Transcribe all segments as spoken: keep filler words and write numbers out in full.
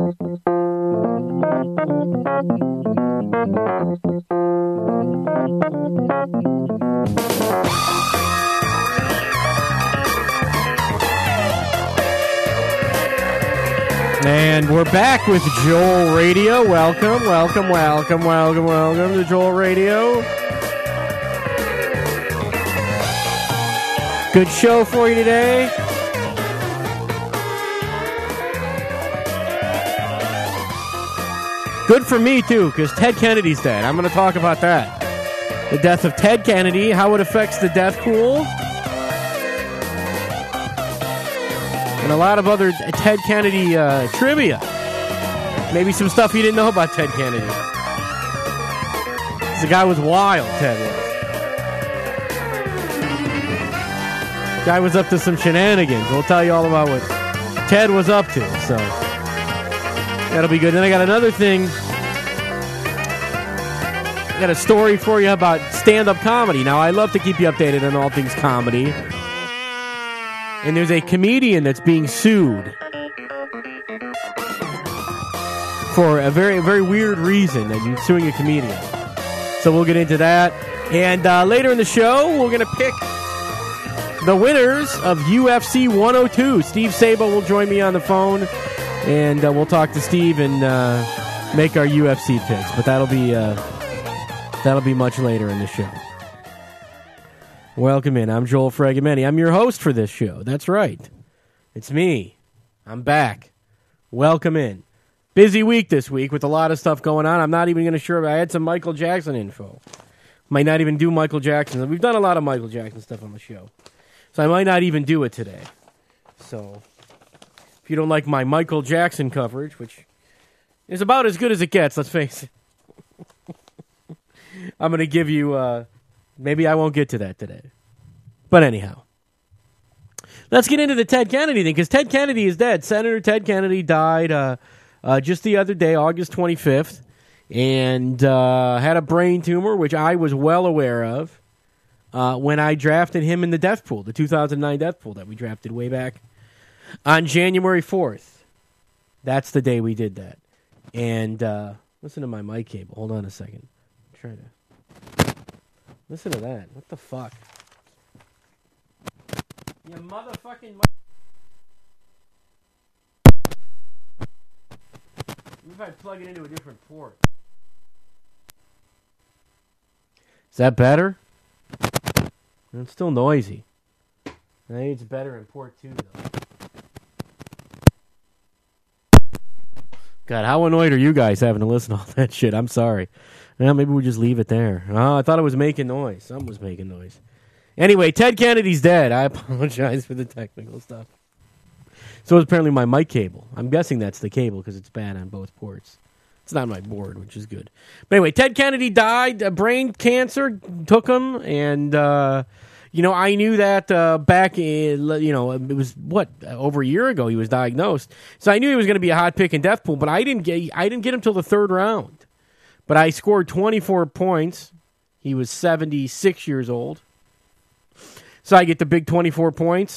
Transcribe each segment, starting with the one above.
And we're back with Joel Radio. Welcome, welcome, welcome, welcome, welcome to Joel Radio. Good show for you today. Good for me, too, because Ted Kennedy's dead. I'm going to talk about that. The death of Ted Kennedy, how it affects the death pool, and a lot of other Ted Kennedy uh, trivia. Maybe some stuff you didn't know about Ted Kennedy. The guy was wild, Ted was. The guy was up to some shenanigans. We'll tell you all about what Ted was up to, so that'll be good. Then I got another thing. I got a story for you about stand-up comedy. Now, I love to keep you updated on all things comedy. And there's a comedian that's being sued for a very, very weird reason that you're suing a comedian. So we'll get into that. And uh, later in the show, we're going to pick the winners of U F C one oh two. Steve Sabo will join me on the phone, and uh, we'll talk to Steve and uh, make our U F C picks. But that'll be uh, that'll be much later in the show. Welcome in. I'm Joel Fragomeni. I'm your host for this show. That's right. It's me. I'm back. Welcome in. Busy week this week with a lot of stuff going on. I'm not even going to sure. I had some Michael Jackson info. Might not even do Michael Jackson. We've done a lot of Michael Jackson stuff on the show. So I might not even do it today. So if you don't like my Michael Jackson coverage, which is about as good as it gets, let's face it, I'm going to give you... Uh, Maybe I won't get to that today. But anyhow, let's get into the Ted Kennedy thing, because Ted Kennedy is dead. Senator Ted Kennedy died uh, uh, just the other day, August twenty-fifth, and uh, had a brain tumor, which I was well aware of uh, when I drafted him in the death pool, the two thousand nine death pool that we drafted way back on January fourth. That's the day we did that. And uh, listen to my mic cable. Hold on a second. I'm trying to... Listen to that. What the fuck? You motherfucking... Maybe if I plug it into a different port. Is that better? It's still noisy. I think it's better in port two, though. God, how annoyed are you guys having to listen to all that shit? I'm sorry. Well, maybe we'll just leave it there. Oh, I thought it was making noise. Something was making noise. Anyway, Ted Kennedy's dead. I apologize for the technical stuff. So it's apparently my mic cable. I'm guessing that's the cable because it's bad on both ports. It's not my board, which is good. But anyway, Ted Kennedy died. Uh, brain cancer took him. And, uh, you know, I knew that uh, back in, you know, it was, what, over a year ago he was diagnosed. So I knew he was going to be a hot pick in death pool, but I didn't get, I didn't get him till the third round. But I scored twenty-four points. He was seventy-six years old. So I get the big twenty-four points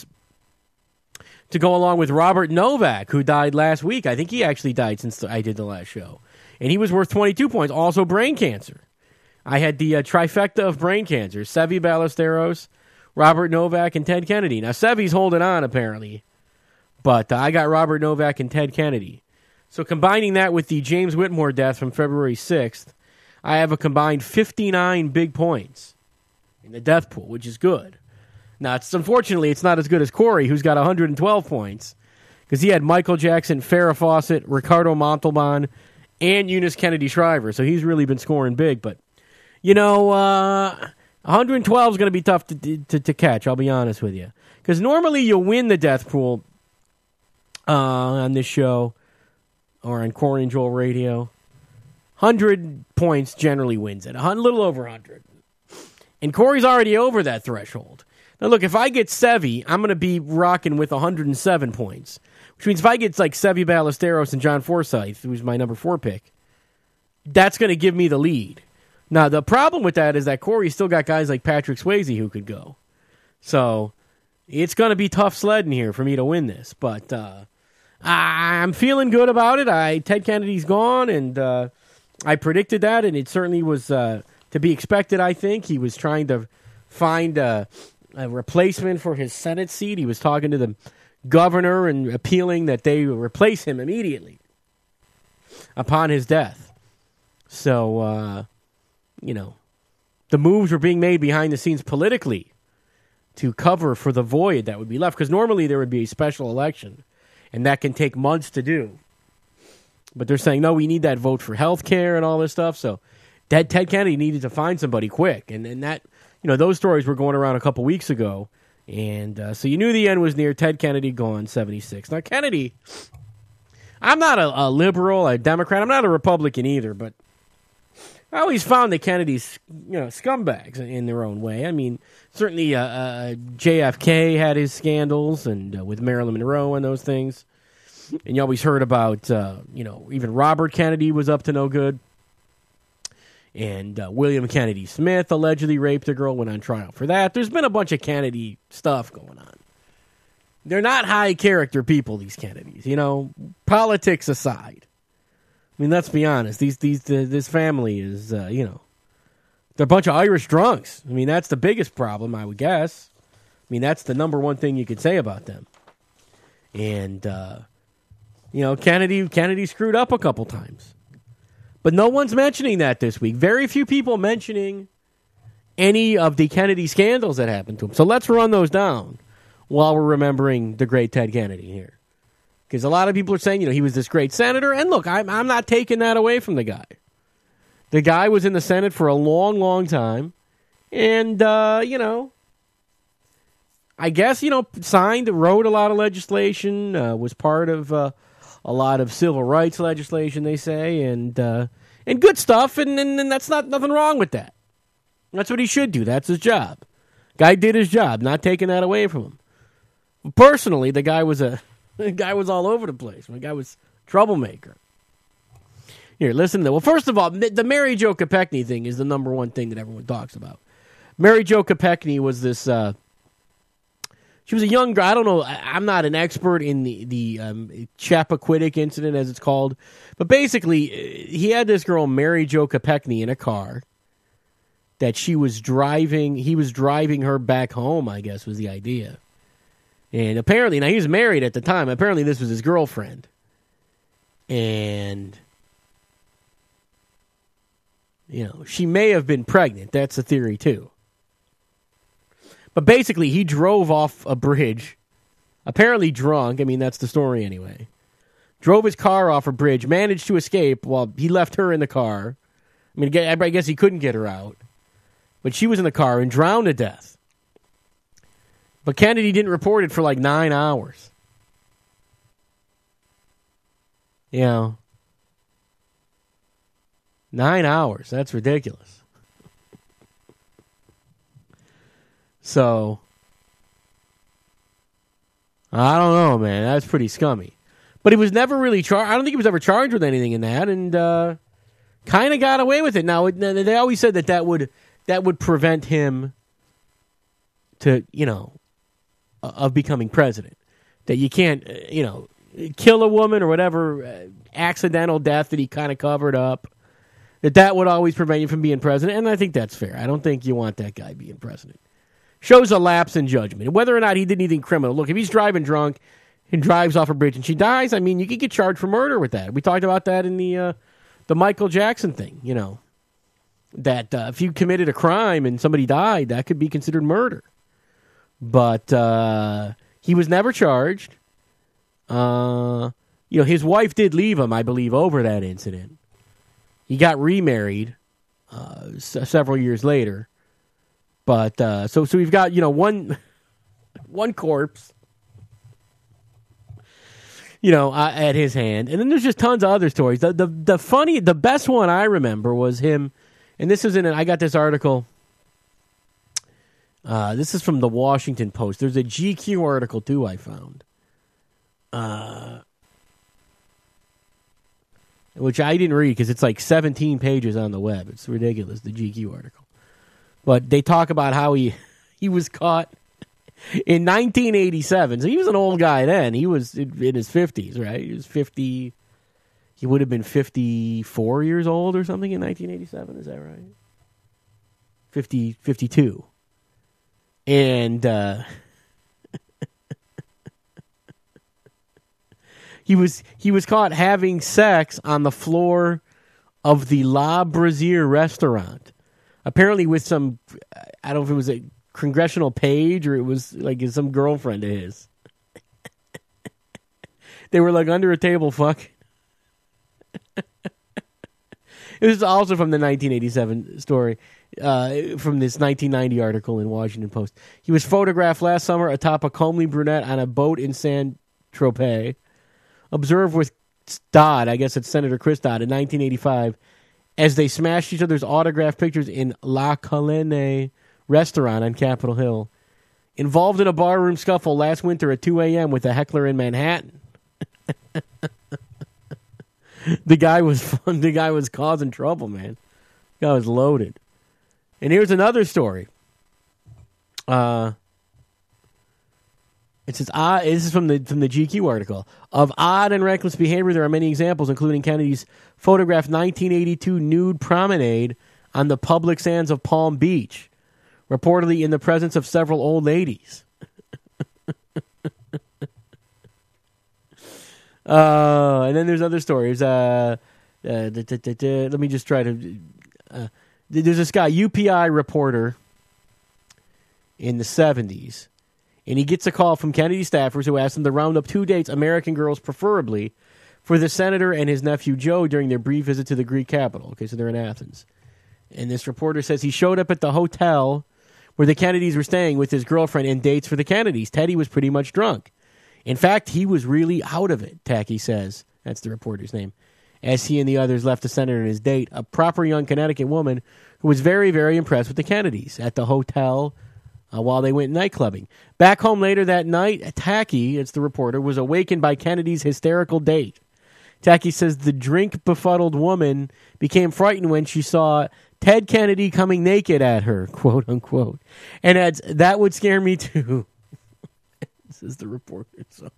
to go along with Robert Novak, who died last week. I think he actually died since I did the last show. And he was worth twenty-two points. Also brain cancer. I had the uh, trifecta of brain cancer. Seve Ballesteros, Robert Novak, and Ted Kennedy. Now, Seve's holding on, apparently. But uh, I got Robert Novak and Ted Kennedy. So combining that with the James Whitmore death from February sixth, I have a combined fifty-nine big points in the death pool, which is good. Now, it's, unfortunately, it's not as good as Corey, who's got one hundred twelve points, because he had Michael Jackson, Farrah Fawcett, Ricardo Montalban, and Eunice Kennedy Shriver. So he's really been scoring big. But, you know, uh, one hundred twelve is going to be tough to, to, to catch, I'll be honest with you. Because normally you win the death pool uh, on this show, or on Corey and Joel Radio. one hundred points generally wins it. A little over one hundred. And Corey's already over that threshold. Now, look, if I get Seve, I'm going to be rocking with one hundred seven points. Which means if I get, like, Seve Ballesteros and John Forsythe, who's my number four pick, that's going to give me the lead. Now, the problem with that is that Corey's still got guys like Patrick Swayze who could go. So, it's going to be tough sledding here for me to win this. But, uh... I'm feeling good about it. I Ted Kennedy's gone, and uh, I predicted that, and it certainly was uh, to be expected, I think. He was trying to find a, a replacement for his Senate seat. He was talking to the governor and appealing that they replace him immediately upon his death. So, uh, you know, the moves were being made behind the scenes politically to cover for the void that would be left, because normally there would be a special election, and that can take months to do. But they're saying, no, we need that vote for health care and all this stuff. So Ted, Ted Kennedy needed to find somebody quick. And, and that, you know, those stories were going around a couple weeks ago. And uh, so you knew the end was near. Ted Kennedy gone, seventy-six. Now, Kennedy, I'm not a, a liberal, a Democrat. I'm not a Republican either. But I always found that Kennedy's, you know, scumbags in their own way. I mean, certainly uh, uh, J F K had his scandals, and uh, with Marilyn Monroe and those things. And you always heard about, uh, you know, even Robert Kennedy was up to no good. And uh, William Kennedy Smith allegedly raped a girl, went on trial for that. There's been a bunch of Kennedy stuff going on. They're not high character people, these Kennedys, you know, politics aside. I mean, let's be honest. These, these, uh, this family is, uh, you know, they're a bunch of Irish drunks. I mean, that's the biggest problem, I would guess. I mean, that's the number one thing you could say about them. And, uh, you know, Kennedy, Kennedy screwed up a couple times. But no one's mentioning that this week. Very few people mentioning any of the Kennedy scandals that happened to him. So let's run those down while we're remembering the great Ted Kennedy here. Because a lot of people are saying, you know, he was this great senator. And look, I'm, I'm not taking that away from the guy. The guy was in the Senate for a long, long time. And, uh, you know, I guess, you know, signed, wrote a lot of legislation, uh, was part of uh, a lot of civil rights legislation, they say, and uh, and good stuff, and, and, and that's not nothing wrong with that. That's what he should do. That's his job. Guy did his job, not taking that away from him. Personally, the guy was a the guy was all over the place. The guy was a troublemaker. Here, listen to that. Well, first of all, the Mary Jo Kopechne thing is the number one thing that everyone talks about. Mary Jo Kopechne was this... Uh, She was a young girl. I don't know. I'm not an expert in the, the um, Chappaquiddick incident, as it's called. But basically, he had this girl, Mary Jo Kopechne, in a car that she was driving. He was driving her back home, I guess, was the idea. And apparently, now he was married at the time. Apparently, this was his girlfriend. And, you know, she may have been pregnant. That's the theory, too. But basically, he drove off a bridge, apparently drunk. I mean, that's the story anyway. Drove his car off a bridge, managed to escape while he left her in the car. I mean, I guess he couldn't get her out. But she was in the car and drowned to death. But Kennedy didn't report it for like nine hours. You know, nine hours. That's ridiculous. So, I don't know, man. That's pretty scummy. But he was never really charged. I don't think he was ever charged with anything in that, and uh, kind of got away with it. Now, they always said that that would that would prevent him to, you know, of becoming president. That you can't, you know, kill a woman or whatever uh, accidental death that he kind of covered up. That that would always prevent you from being president, and I think that's fair. I don't think you want that guy being president. Shows a lapse in judgment. Whether or not he did anything criminal. Look, if he's driving drunk and drives off a bridge and she dies, I mean, you could get charged for murder with that. We talked about that in the uh, the Michael Jackson thing, you know. That uh, if you committed a crime and somebody died, that could be considered murder. But uh, he was never charged. Uh, you know, his wife did leave him, I believe, over that incident. He got remarried uh, s- several years later. But, uh, so so we've got, you know, one one corpse, you know, uh, at his hand. And then there's just tons of other stories. The, the the funny, the best one I remember was him, and this is in, an, I got this article, uh, this is from the Washington Post. There's a G Q article, too, I found. Uh, which I didn't read because it's like seventeen pages on the web. It's ridiculous, the G Q article. But they talk about how he he was caught in nineteen eighty-seven, so he was an old guy then. He was in, in his fifties, right? He was fifty. He would have been fifty-four years old or something in nineteen eighty-seven. Is that right? fifty, fifty-two. And uh, he was he was caught having sex on the floor of the La Brazier restaurant. Apparently with some, I don't know if it was a congressional page or it was like some girlfriend of his. They were like under a table fucking. It was also from the nineteen eighty-seven story, uh, from this nineteen ninety article in Washington Post. He was photographed last summer atop a comely brunette on a boat in Saint-Tropez. Observed with Dodd, I guess it's Senator Chris Dodd, in nineteen eighty-five, as they smashed each other's autographed pictures in La Colline restaurant on Capitol Hill. Involved in a barroom scuffle last winter at two a.m. with a heckler in Manhattan. The guy was fun. The guy was causing trouble, man. The guy was loaded. And here's another story. Uh, it says, odd, this is from the from the G Q article. Of odd and reckless behavior, there are many examples, including Kennedy's photographed nineteen eighty-two nude promenade on the public sands of Palm Beach, reportedly in the presence of several old ladies. Uh, and then there's other stories. Uh, uh, da, da, da, da, let me just try to. Uh, there's this guy, U P I reporter, in the seventies, and he gets a call from Kennedy staffers who ask him to round up two dates, American girls preferably, for the senator and his nephew Joe during their brief visit to the Greek capital. Okay, so they're in Athens. And this reporter says he showed up at the hotel where the Kennedys were staying with his girlfriend and dates for the Kennedys. Teddy was pretty much drunk. In fact, he was really out of it, Tacky says. That's the reporter's name. As he and the others left the senator and his date, a proper young Connecticut woman who was very, very impressed with the Kennedys at the hotel uh, while they went night clubbing. Back home later that night, Tacky, it's the reporter, was awakened by Kennedy's hysterical date. Tacky says the drink-befuddled woman became frightened when she saw Ted Kennedy coming naked at her, quote unquote. And adds, that would scare me too. This is the reporter. So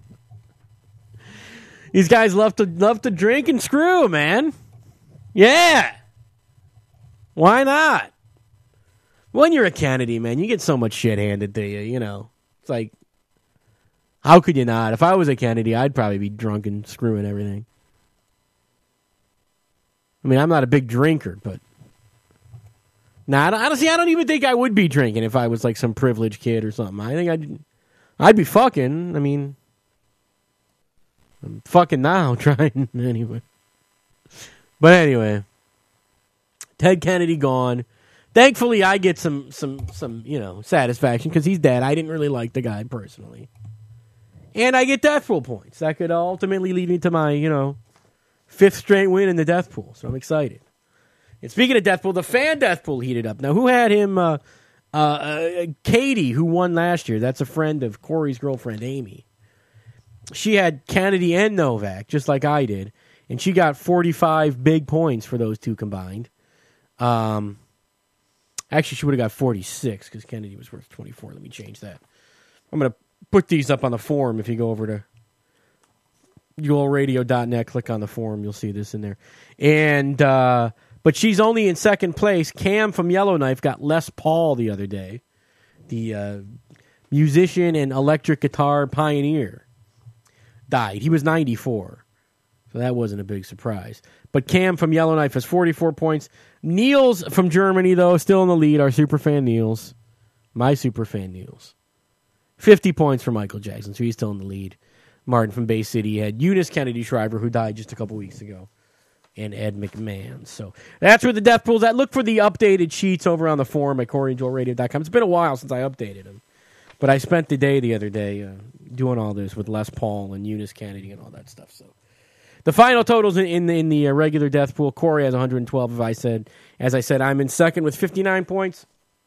these guys love to love to drink and screw, man. Yeah. Why not? When you're a Kennedy, man, you get so much shit handed to you, you know. It's like, how could you not? If I was a Kennedy, I'd probably be drunk and screwing everything. I mean, I'm not a big drinker, but nah, I don't, honestly, I don't even think I would be drinking if I was like some privileged kid or something. I think I'd I'd be fucking. I mean, I'm fucking now trying anyway. But anyway, Ted Kennedy gone. Thankfully, I get some some some you know satisfaction because he's dead. I didn't really like the guy personally, and I get death pool points. That could ultimately lead me to my you know fifth straight win in the death pool. So I'm excited. And speaking of death pool, the fan death pool heated up. Now, who had him? Uh, uh, uh, Katie, who won last year. That's a friend of Corey's girlfriend, Amy. She had Kennedy and Novak, just like I did, and she got forty-five big points for those two combined. Um, actually, she would have got forty-six because Kennedy was worth twenty-four. Let me change that. I'm going to put these up on the forum. If you go over to U L radio dot net, click on the forum, you'll see this in there. And uh, but she's only in second place. Cam from Yellowknife got Les Paul the other day, the uh, musician and electric guitar pioneer. Died. He was ninety-four, so that wasn't a big surprise. But Cam from Yellowknife has forty-four points. Niels from Germany, though, still in the lead. Our superfan Niels. My superfan Niels. fifty points for Michael Jackson, so he's still in the lead. Martin from Bay City had Eunice Kennedy Shriver, who died just a couple weeks ago, and Ed McMahon. So that's where the death pool's at. Look for the updated sheets over on the forum at Corey and Joel Radio dot com. It's been a while since I updated them, but I spent the day the other day uh, doing all this with Les Paul and Eunice Kennedy and all that stuff. So the final totals in, in the, in the uh, regular death pool, Corey has one hundred twelve. If I said, as I said, I'm in second with fifty-nine points.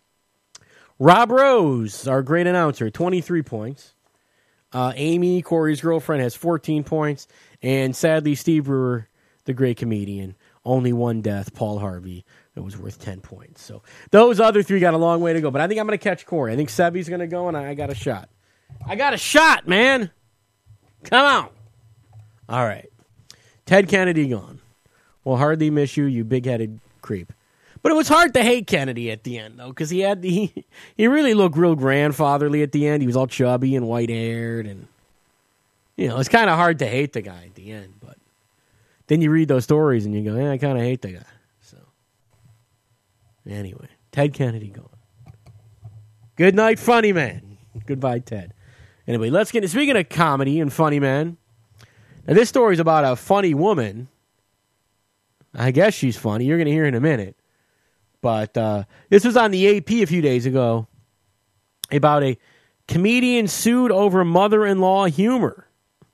Rob Rose, our great announcer, twenty-three points. Uh, Amy, Corey's girlfriend, has fourteen points. And sadly, Steve Brewer, the great comedian, only one death, Paul Harvey. It was worth ten points. So those other three got a long way to go. But I think I'm going to catch Corey. I think Sevy's going to go, and I got a shot. I got a shot, man. Come on. All right. Ted Kennedy gone. We'll hardly miss you, you big-headed creep. But it was hard to hate Kennedy at the end, though, because he had the, he, he really looked real grandfatherly at the end. He was all chubby and white-haired, and you know, it's kind of hard to hate the guy at the end. But then you read those stories and you go, yeah, I kind of hate the guy. So anyway, Ted Kennedy gone. Good night, funny man. Goodbye, Ted. Anyway, let's get. Speaking of comedy and funny man, now this story's about a funny woman. I guess she's funny. You're going to hear in a minute. But uh, this was on the A P a few days ago about a comedian sued over mother-in-law humor.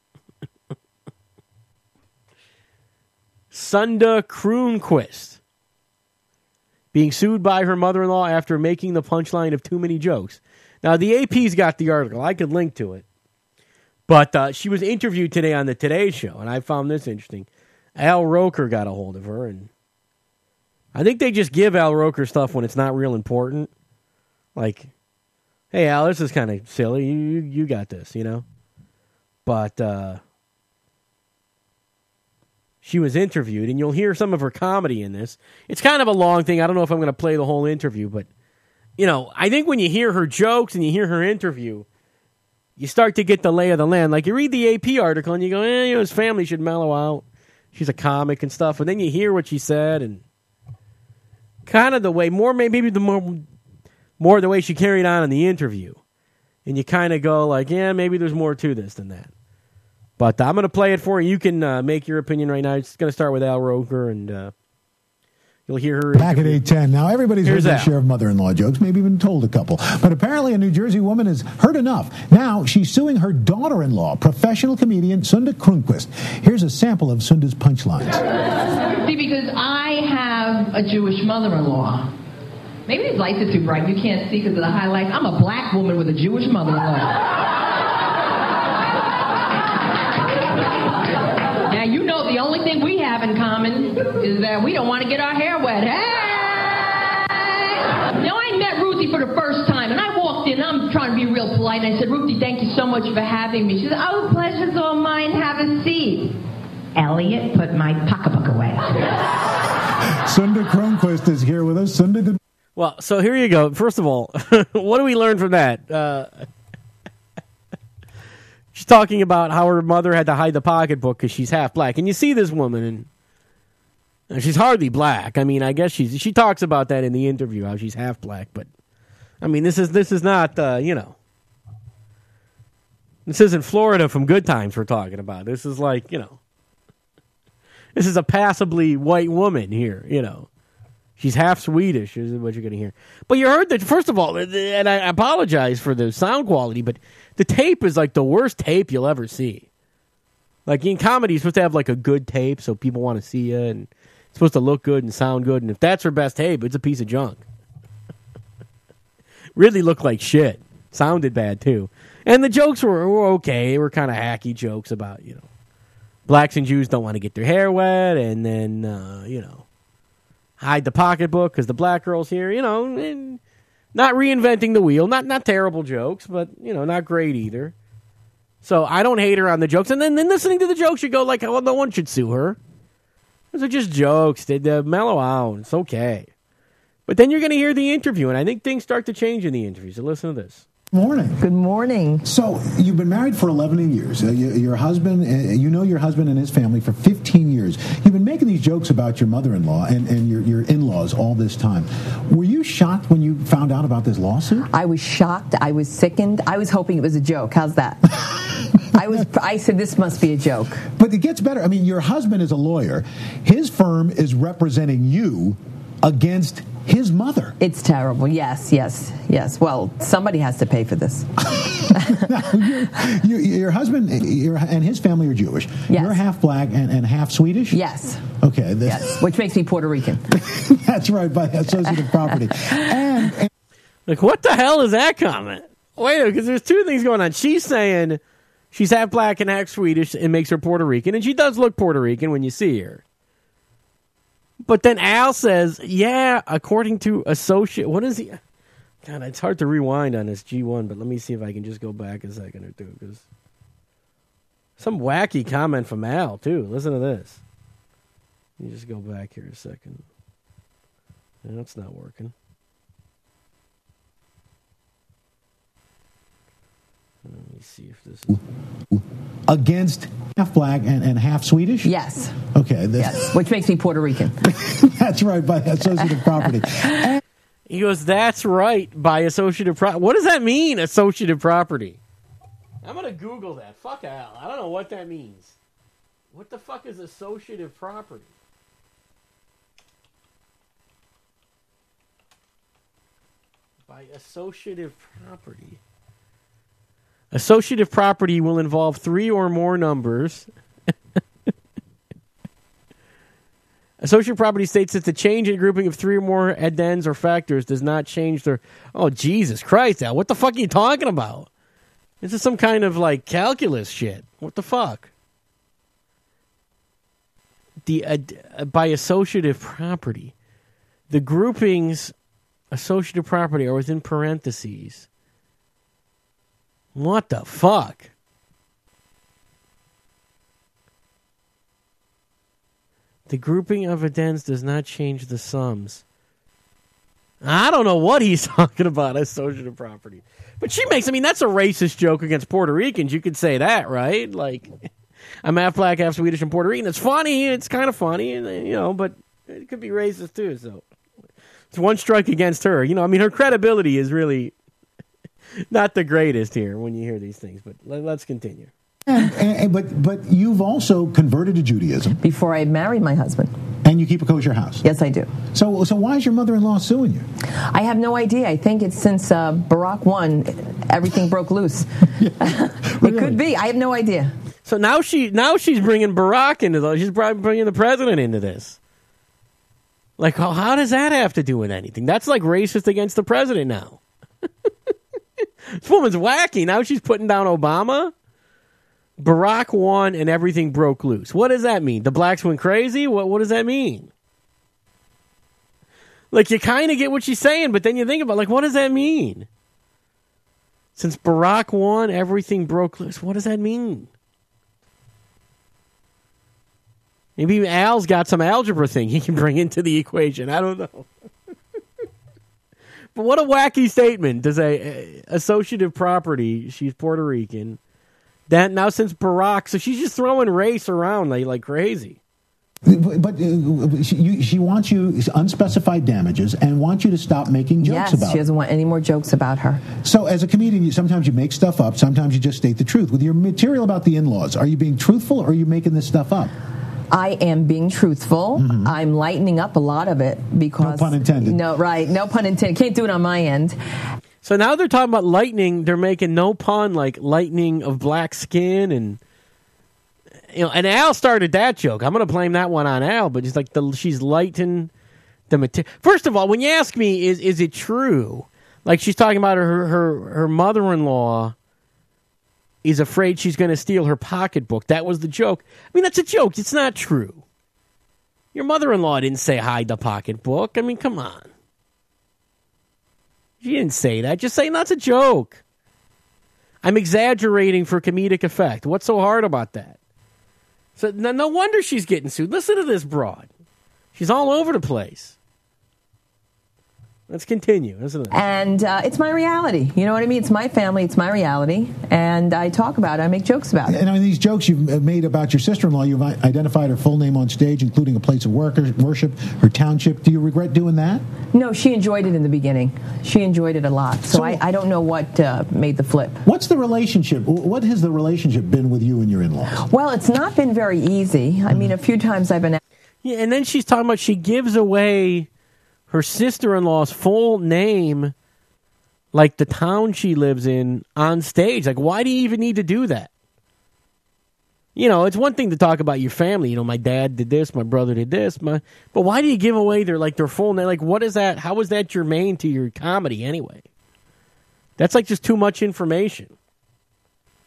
Sunda Kroonquist being sued by her mother-in-law after making the punchline of too many jokes. Now, the A P's got the article. I could link to it. But uh, she was interviewed today on the Today Show, and I found this interesting. Al Roker got a hold of her, and I think they just give Al Roker stuff when it's not real important. Like, hey, Al, this is kind of silly. You, you you got this, you know? But uh, she was interviewed, and you'll hear some of her comedy in this. It's kind of a long thing. I don't know if I'm going to play the whole interview, but, you know, I think when you hear her jokes and you hear her interview, you start to get the lay of the land. Like, you read the A P article, and you go, eh, you know, his family should mellow out. She's a comic and stuff, and then you hear what she said, and kind of the way, more maybe the more, more the way she carried on in the interview, and you kind of go like, yeah, maybe there's more to this than that. But I'm going to play it for you. You can uh, make your opinion right now. It's going to start with Al Roker, and uh, you'll hear her back interview. At eight ten. Now, everybody's Here's heard their Al. share of mother-in-law jokes, maybe even told a couple. But apparently a New Jersey woman has heard enough. Now she's suing her daughter-in-law, professional comedian Sunda Kroonquist. Here's a sample of Sunda's punchlines. See, because I have a Jewish mother-in-law. Maybe these lights are too bright. You can't see because of the highlights. I'm a black woman with a Jewish mother-in-law. Now, you know the only thing we have in common is that we don't want to get our hair wet. Hey! Now, I met Ruthie for the first time, and I walked in. I'm trying to be real polite, and I said, Ruthie, thank you so much for having me. She said, oh, pleasure's all mine. Have a seat. Elliot, put my pocketbook away. Sunda Kroonquist is here with us. Sunda, good. Well, so here you go. First of all, what do we learn from that? Uh, she's talking about how her mother had to hide the pocketbook because she's half black. And you see this woman, and, and she's hardly black. I mean, I guess she's she talks about that in the interview, how she's half black. But, I mean, this is this is not, uh, you know, this isn't Florida from Good Times we're talking about. This is like, you know, this is a passably white woman here, you know. She's half Swedish, is what you're going to hear. But you heard that, first of all, and I apologize for the sound quality, but the tape is like the worst tape you'll ever see. Like in comedy, you're supposed to have like a good tape so people want to see you, and it's supposed to look good and sound good. And if that's her best tape, it's a piece of junk. Really looked like shit. Sounded bad, too. And the jokes were, were okay. They were kind of hacky jokes about, you know, blacks and Jews don't want to get their hair wet, and then, uh, you know, hide the pocketbook because the black girl's here, you know, and not reinventing the wheel. Not not terrible jokes, but, you know, not great either. So I don't hate her on the jokes. And then, then listening to the jokes, you go like, well, no one should sue her. Those are just jokes. They, they mellow out. It's okay. But then you're going to hear the interview, and I think things start to change in the interview. So listen to this. Morning. Good morning. So you've been married for eleven years. Uh, you, your husband, uh, you know your husband and his family for fifteen years. You've been making these jokes about your mother-in-law and, and your, your in-laws all this time. Were you shocked when you found out about this lawsuit? I was shocked. I was sickened. I was hoping it was a joke. How's that? I was. I said this must be a joke. But it gets better. I mean, your husband is a lawyer. His firm is representing you against his mother. It's terrible. Yes, yes, yes. Well, somebody has to pay for this. Now, you, your husband your, and his family are Jewish. Yes. You're half black and, and half Swedish? Yes. Okay. This, yes. Which makes me Puerto Rican. That's right, by associative property. And, and like, what the hell is that comment? Wait a minute, because there's two things going on. She's saying she's half black and half Swedish and makes her Puerto Rican, and she does look Puerto Rican when you see her. But then Al says, yeah, according to associate, what is he? God, it's hard to rewind on this G one, but let me see if I can just go back a second or two, because some wacky comment from Al, too. Listen to this. Let me just go back here a second. That's not working. Let me see if this is... Against half black and, and half Swedish? Yes. Okay. This... Yes, which makes me Puerto Rican. That's right, by associative property. And... He goes, that's right, by associative property. What does that mean, associative property? I'm going to Google that. Fuck Al. I don't know what that means. What the fuck is associative property? By associative property. Associative property will involve three or more numbers. Associative property states that the change in grouping of three or more addends or factors does not change their... Oh, Jesus Christ, Al. What the fuck are you talking about? This is some kind of, like, calculus shit. What the fuck? The uh, by associative property. The groupings associative property are within parentheses. What the fuck? The grouping of addends does not change the sums. I don't know what he's talking about, associative property. But she makes, I mean, that's a racist joke against Puerto Ricans. You could say that, right? Like, I'm half black, half Swedish, and Puerto Rican. It's funny. It's kind of funny, and you know, but it could be racist too, so. It's one strike against her. You know, I mean, her credibility is really not the greatest here when you hear these things, but let, let's continue. And, and, but but you've also converted to Judaism Before I married my husband. And you keep a kosher house. Yes, I do. So so why is your mother-in-law suing you? I have no idea. I think it's since uh, Barack won, everything broke loose. Yeah, really? It could be. I have no idea. So now she now she's bringing Barack into this. She's probably bringing the president into this. Like, how, how does that have to do with anything? That's like racist against the president now. This woman's wacky. Now she's putting down Obama. Barack won and everything broke loose. What does that mean? The blacks went crazy? What what does that mean? Like, you kind of get what she's saying, but then you think about, like, what does that mean? Since Barack won, everything broke loose. What does that mean? Maybe Al's got some algebra thing he can bring into the equation. I don't know. But what a wacky statement to say, uh, associative property, she's Puerto Rican. That now since Barack, so she's just throwing race around like, like crazy. But uh, she, she wants you unspecified damages and wants you to stop making jokes yes, about she doesn't want any more jokes about her. So as a comedian, you, sometimes you make stuff up, sometimes you just state the truth. With your material about the in-laws, are you being truthful or are you making this stuff up? I am being truthful. Mm-hmm. I'm lightening up a lot of it because... No pun intended. No, right. No pun intended. Can't do it on my end. So now they're talking about lightning. They're making no pun, like lightning of black skin, and you know. And Al started that joke. I'm going to blame that one on Al, but it's like the, she's lighting the material. First of all, when you ask me, is is it true? Like she's talking about her her her mother-in-law is afraid she's going to steal her pocketbook. That was the joke. I mean, that's a joke. It's not true. Your mother-in-law didn't say hide the pocketbook. I mean, come on. She didn't say that. Just saying that's a joke. I'm exaggerating for comedic effect. What's so hard about that? So no, no wonder she's getting sued. Listen to this broad. She's all over the place. Let's continue, isn't it? And uh, it's my reality. You know what I mean? It's my family. It's my reality. And I talk about it. I make jokes about it. And I mean, these jokes you've made about your sister-in-law, you've identified her full name on stage, including a place of work, worship, her township. Do you regret doing that? No, she enjoyed it in the beginning. She enjoyed it a lot. So, so I, I don't know what uh, made the flip. What's the relationship? What has the relationship been with you and your in-laws? Well, it's not been very easy. I mean, a few times I've been... Yeah, and then she's talking about she gives away her sister-in-law's full name, like the town she lives in, on stage. Like, why do you even need to do that? You know, it's one thing to talk about your family. You know, my dad did this, my brother did this, my. But why do you give away their like their full name? Like, what is that? How is that germane to your comedy anyway? That's like just too much information.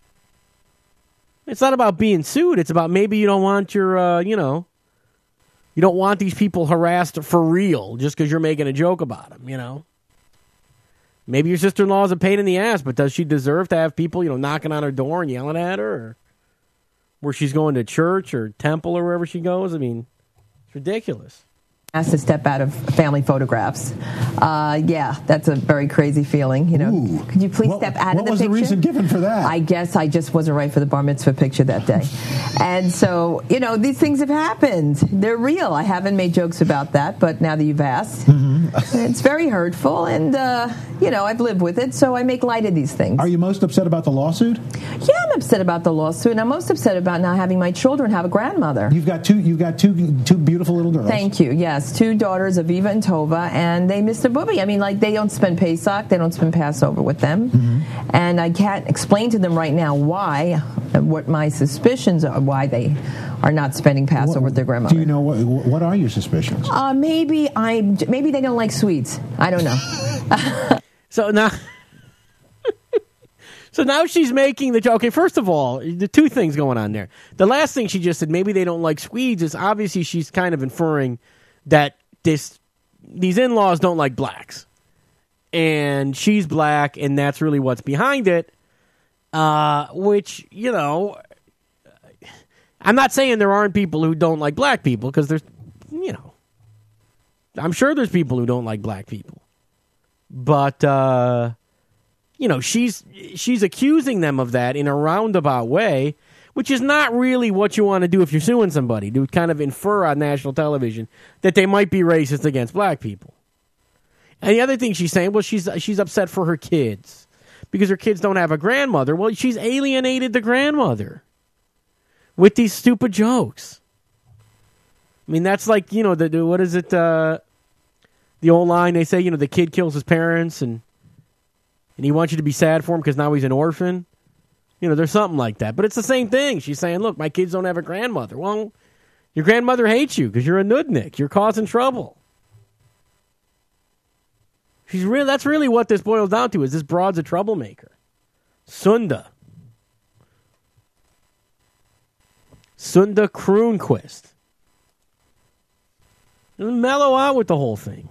It's not about being sued. It's about maybe you don't want your, uh, you know, You don't want these people harassed for real just because you're making a joke about them, you know? Maybe your sister-in-law is a pain in the ass, but does she deserve to have people, you know, knocking on her door and yelling at her? Or where she's going to church or temple or wherever she goes? I mean, it's ridiculous. Asked to step out of family photographs. Uh, yeah, that's a very crazy feeling. You know, Ooh. Could you please What- step out what of the was the picture? reason given for that? I guess I just wasn't right for the bar mitzvah picture that day. And so, you know, these things have happened. They're real. I haven't made jokes about that, but now that you've asked, it's very hurtful. And, uh, you know, I've lived with it, so I make light of these things. Are you most upset about the lawsuit? Yeah, I'm upset about the lawsuit, and I'm most upset about not having my children have a grandmother. You've got two. You've got two. Two beautiful little girls. Thank you. Yes, two daughters, Aviva and Tova, and they miss their booby. I mean, like, they don't spend Pesach, they don't spend Passover with them, Mm-hmm. and I can't explain to them right now why, what my suspicions are, why they are not spending Passover What- with their grandmother. Do you know what? What are your suspicions? Uh, maybe I, maybe they don't like sweets. I don't know. So now, so now she's making the joke. Okay, first of all, the two things going on there. The last thing she just said, maybe they don't like Swedes, is obviously she's kind of inferring that this these in-laws don't like blacks, and she's black, and that's really what's behind it. Uh, which, you know, I'm not saying there aren't people who don't like black people, because there's, you know, I'm sure there's people who don't like black people. But, uh, you know, she's she's accusing them of that in a roundabout way, which is not really what you want to do if you're suing somebody, to kind of infer on national television that they might be racist against black people. And the other thing she's saying, well, she's she's upset for her kids because her kids don't have a grandmother. Well, she's alienated the grandmother with these stupid jokes. I mean, that's like, you know, the, the what is it, uh... the old line, they say, you know, the kid kills his parents and and he wants you to be sad for him because now he's an orphan. You know, there's something like that. But it's the same thing. She's saying, look, my kids don't have a grandmother. Well, your grandmother hates you because you're a nudnik. You're causing trouble. She's really, that's really what this boils down to, is this broad's a troublemaker. Sunda. Sunda Kroonquist. Mellow out with the whole thing.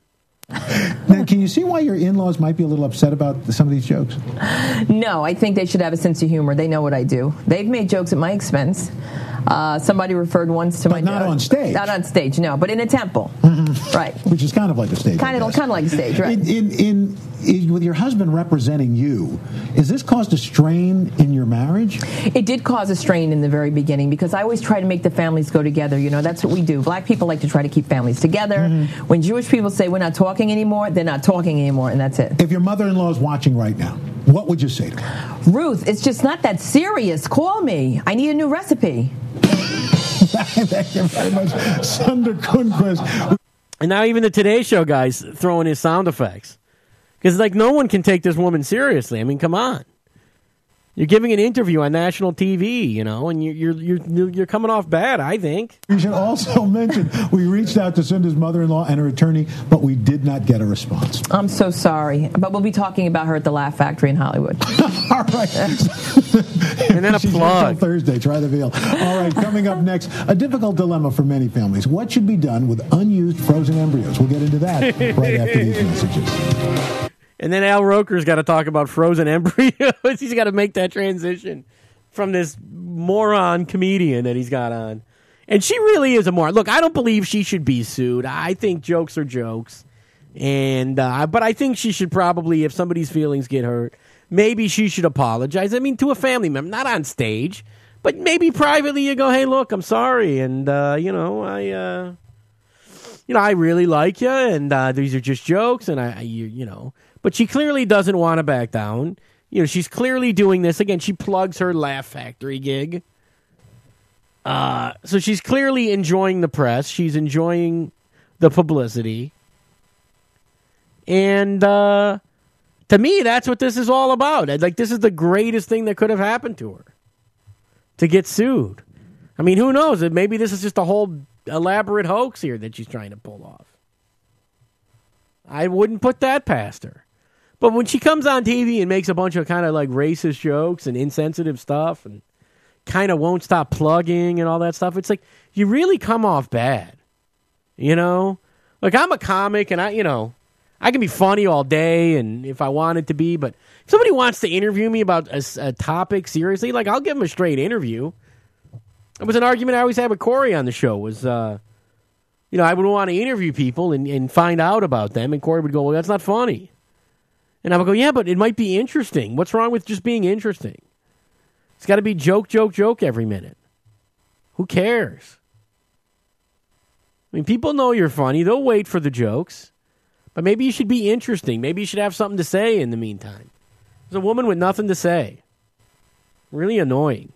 Now, can you see why your in-laws might be a little upset about some of these jokes? No, I think they should have a sense of humor. They know what I do. They've made jokes at my expense. Uh, somebody referred once to But my not uh, on stage. Not on stage, no, but in a temple, right? Which is kind of like a stage. Kind I of, guess. kind of like a stage, right? In, in, in, in with your husband representing you, is this caused a strain in your marriage? It did cause a strain in the very beginning because I always try to make the families go together. You know, that's what we do. Black people like to try to keep families together. Mm-hmm. When Jewish people say we're not talking anymore, they're not talking anymore, and that's it. If your mother-in-law is watching right now, what would you say to her? Ruth, it's just not that serious. Call me. I need a new recipe. Thank you very much, Sunda Kroonquist. And now even the Today Show guy's throwing his sound effects. Because, like, no one can take this woman seriously. I mean, come on. You're giving an interview on national T V, you know, and you're you're you're, you're coming off bad, I think. We should also mention we reached out to Sunda's mother-in-law and her attorney, but we did not get a response. I'm so sorry, but we'll be talking about her at the Laugh Factory in Hollywood. All right. And then a She's here plug. till Thursday. Try the veal. All right, coming up next, a difficult dilemma for many families. What should be done with unused frozen embryos? We'll get into that right after these messages. And then Al Roker's got to talk about frozen embryos. He's got to make that transition from this moron comedian that he's got on. And she really is a moron. Look, I don't believe she should be sued. I think jokes are jokes. And uh, but I think she should probably, if somebody's feelings get hurt, maybe she should apologize. I mean, to a family member, not on stage, but maybe privately you go, hey, look, I'm sorry. And, uh, you know, I... Uh, You know, I really like you, and uh, these are just jokes, and I, I you, you know. But she clearly doesn't want to back down. You know, she's clearly doing this again. She plugs her Laugh Factory gig, uh, so she's clearly enjoying the press. She's enjoying the publicity, and uh, to me, that's what this is all about. Like, this is the greatest thing that could have happened to her, to get sued. I mean, who knows? Maybe this is just a whole elaborate hoax here that she's trying to pull off. I wouldn't put that past her. But when she comes on T V and makes a bunch of kind of like racist jokes and insensitive stuff and kind of won't stop plugging and all that stuff, it's like, you really come off bad. You know? Like, I'm a comic, and I, you know, I can be funny all day, and if I wanted to be, but if somebody wants to interview me about a, a topic seriously, like, I'll give them a straight interview. It was an argument I always had with Corey on the show, was, uh, you know, I would want to interview people and, and find out about them, and Corey would go, well, that's not funny. And I would go, yeah, but it might be interesting. What's wrong with just being interesting? It's got to be joke, joke, joke every minute. Who cares? I mean, people know you're funny. They'll wait for the jokes. But maybe you should be interesting. Maybe you should have something to say in the meantime. There's a woman with nothing to say. Really annoying.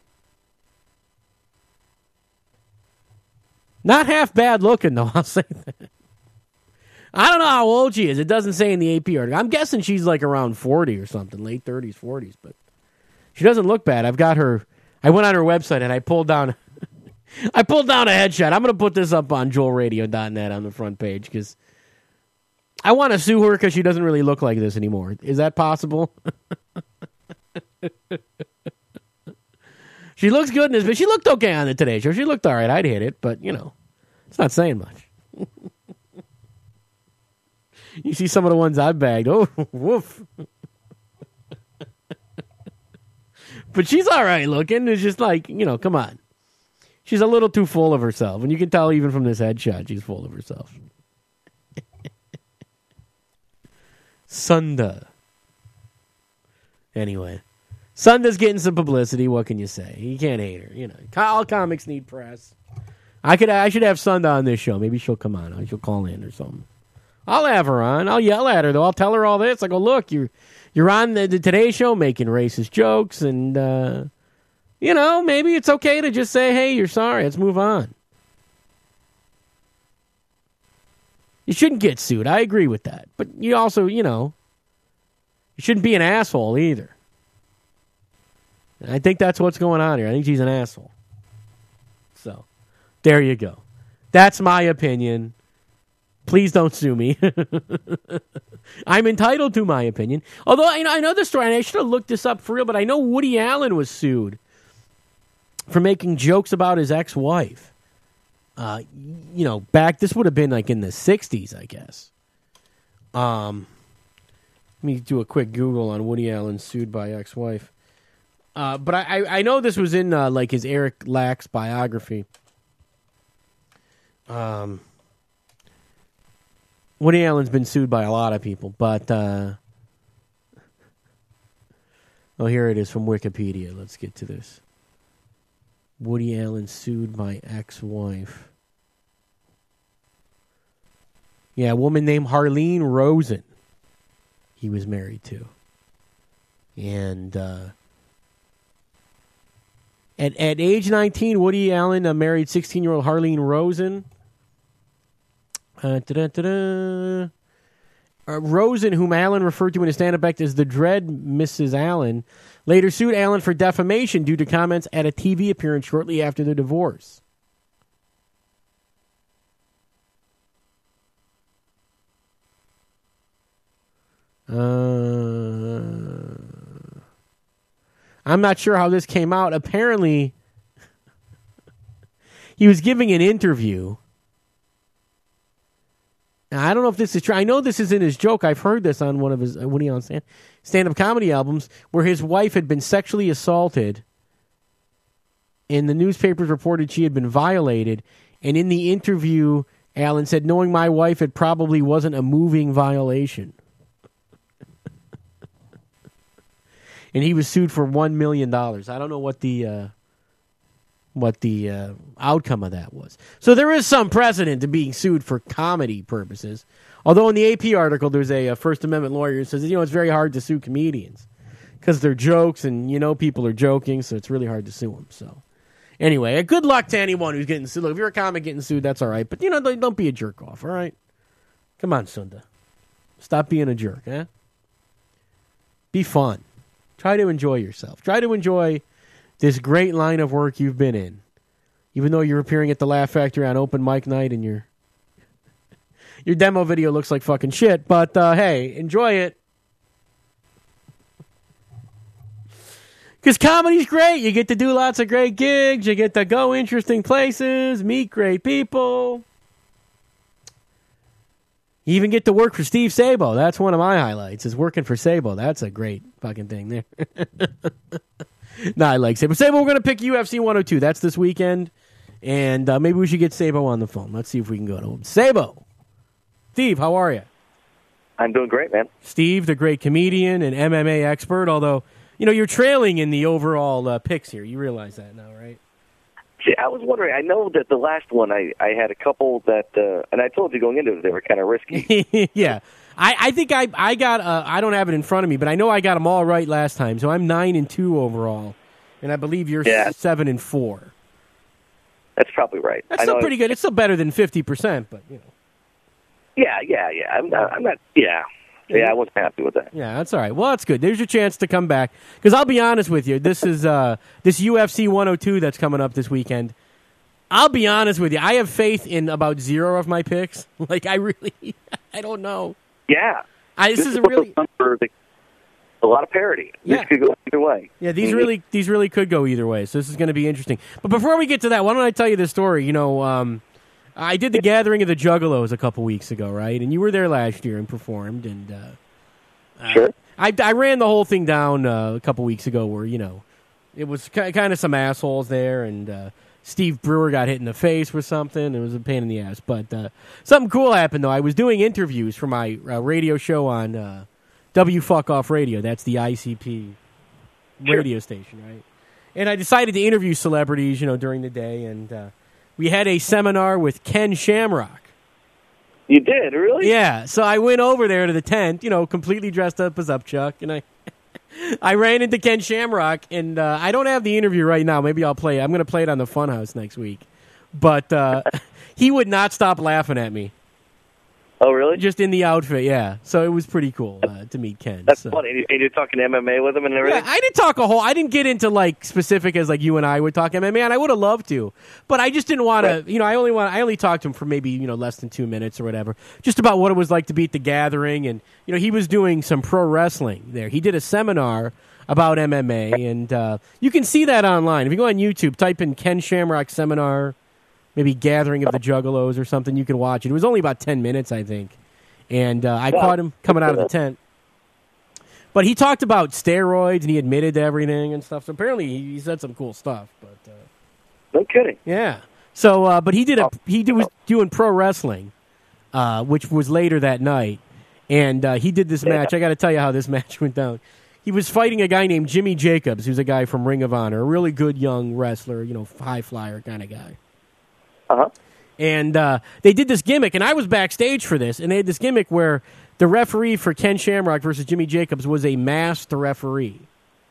Not half bad looking, though, I'll say that. I don't know how old she is. It doesn't say in the A P article. I'm guessing she's like around forty or something, late thirties, forties. But she doesn't look bad. I've got her. I went on her website and I pulled down I pulled down a headshot. I'm going to put this up on joel radio dot net on the front page because I want to sue her because she doesn't really look like this anymore. Is that possible? She looks good in this, but she looked okay on the Today Show. She looked all right. I'd hit it, but, you know, it's not saying much. You see some of the ones I bagged. Oh, woof. But she's all right looking. It's just like, you know, come on. She's a little too full of herself. And you can tell even from this headshot, she's full of herself. Sunda. Anyway. Sunda's getting some publicity. What can you say? You can't hate her. You know, all comics need press. I could. I should have Sunda on this show. Maybe she'll come on. She'll call in or something. I'll have her on. I'll yell at her though. I'll tell her all this. I go, look, you're you're on the, the Today Show making racist jokes, and uh, you know, maybe it's okay to just say, hey, you're sorry. Let's move on. You shouldn't get sued. I agree with that, but you also, you know, you shouldn't be an asshole either. I think that's what's going on here. I think she's an asshole. So, there you go. That's my opinion. Please don't sue me. I'm entitled to my opinion. Although, I know, I know the story, and I should have looked this up for real, but I know Woody Allen was sued for making jokes about his ex-wife. Uh, you know, back, this would have been like in the sixties, I guess. Um, let me do a quick Google on Woody Allen sued by ex-wife. Uh, but I, I know this was in uh, like his Eric Lax biography. Um, Woody Allen's been sued by a lot of people, but uh, oh, here it is from Wikipedia. Let's get to this. Woody Allen sued by ex-wife. Yeah, a woman named Harleen Rosen. He was married to, and. Uh, At at age nineteen, Woody Allen uh, married sixteen-year-old Harleen Rosen. Uh, uh, Rosen, whom Allen referred to in his stand-up act as the Dread Missus Allen, later sued Allen for defamation due to comments at a T V appearance shortly after their divorce. Uh... I'm not sure how this came out. Apparently, he was giving an interview. Now, I don't know if this is true. I know this isn't his joke. I've heard this on one of his uh, Woody Allen stand, stand-up comedy albums where his wife had been sexually assaulted, and the newspapers reported she had been violated. And in the interview, Allen said, knowing my wife, it probably wasn't a moving violation. And he was sued for one million dollars. I don't know what the uh, what the uh, outcome of that was. So there is some precedent to being sued for comedy purposes. Although in the A P article, there's a, a First Amendment lawyer who says, you know, it's very hard to sue comedians because they're jokes and, you know, people are joking, so it's really hard to sue them. So anyway, good luck to anyone who's getting sued. Look, if you're a comic getting sued, that's all right. But, you know, don't, don't be a jerk off, all right? Come on, Sunda. Stop being a jerk, eh? Be fun. Try to enjoy yourself. Try to enjoy this great line of work you've been in. Even though you're appearing at the Laugh Factory on open mic night and your your demo video looks like fucking shit, but uh, hey, enjoy it. Because comedy's great. You get to do lots of great gigs. You get to go interesting places, meet great people. You even get to work for Steve Sabo. That's one of my highlights, is working for Sabo. That's a great fucking thing there. No, I like Sabo. Sabo, we're going to pick U F C one oh two. That's this weekend. And uh, maybe we should get Sabo on the phone. Let's see if we can go to him. Sabo. Steve, how are you? I'm doing great, man. Steve, the great comedian and M M A expert, although, you know, you're trailing in the overall uh, picks here. You realize that now, right? See, I was wondering, I know that the last one, I, I had a couple that, uh, and I told you going into it, they were kind of risky. Yeah. I, I think I I got, uh, I don't have it in front of me, but I know I got them all right last time, so I'm nine and two overall, and I believe you're yeah. seven and four. That's probably right. That's I still know pretty good. It's still better than fifty percent, but, you know. Yeah, yeah, yeah. I'm not, I'm not yeah. Yeah, I wasn't happy with that. Yeah, that's all right. Well, that's good. There's your chance to come back. Because I'll be honest with you, this is uh, this U F C one oh two that's coming up this weekend. I'll be honest with you. I have faith in about zero of my picks. Like, I really, I don't know. Yeah. I, this, this is, is a really... A lot of parity. Yeah. This could go either way. Yeah, these really these really could go either way, so this is going to be interesting. But before we get to that, why don't I tell you this story? You know, um, I did the Gathering of the Juggalos a couple weeks ago, right? And you were there last year and performed. And uh, Sure. Uh, I, I ran the whole thing down uh, a couple weeks ago where, you know, it was kind of some assholes there, and uh, Steve Brewer got hit in the face with something. It was a pain in the ass. But uh, something cool happened, though. I was doing interviews for my uh, radio show on... Uh, W Fuck Off Radio. That's the I C P radio sure. station, right? And I decided to interview celebrities, you know, during the day, and uh, we had a seminar with Ken Shamrock. You did, really? Yeah. So I went over there to the tent, you know, completely dressed up as Upchuck, and I I ran into Ken Shamrock, and uh, I don't have the interview right now. Maybe I'll play it. I'm going to play it on the Funhouse next week. But uh, he would not stop laughing at me. Oh, really? Just in the outfit, yeah. So it was pretty cool uh, to meet Ken. That's so. funny. And you're talking M M A with him and everything? Yeah, I didn't talk a whole... I didn't get into, like, specific as, like, you and I would talk M M A, and I would have loved to. But I just didn't want right. to... You know, I only want. I only talked to him for maybe, you know, less than two minutes or whatever. Just about what it was like to be at the Gathering. And, you know, he was doing some pro wrestling there. He did a seminar about M M A, and uh, you can see that online. If you go on YouTube, type in Ken Shamrock seminar, maybe Gathering of the Juggalos or something, you can watch it. It was only about ten minutes, I think. And uh, I yeah. caught him coming out of the tent. But he talked about steroids, and he admitted to everything and stuff. So apparently he said some cool stuff. But uh, no kidding. Yeah. So, uh, but he did a he did, was doing pro wrestling, uh, which was later that night. And uh, he did this yeah. match. I got to tell you how this match went down. He was fighting a guy named Jimmy Jacobs, who's a guy from Ring of Honor, a really good young wrestler, you know, high flyer kind of guy. Uh-huh. And uh, they did this gimmick, and I was backstage for this, and they had this gimmick where the referee for Ken Shamrock versus Jimmy Jacobs was a masked referee.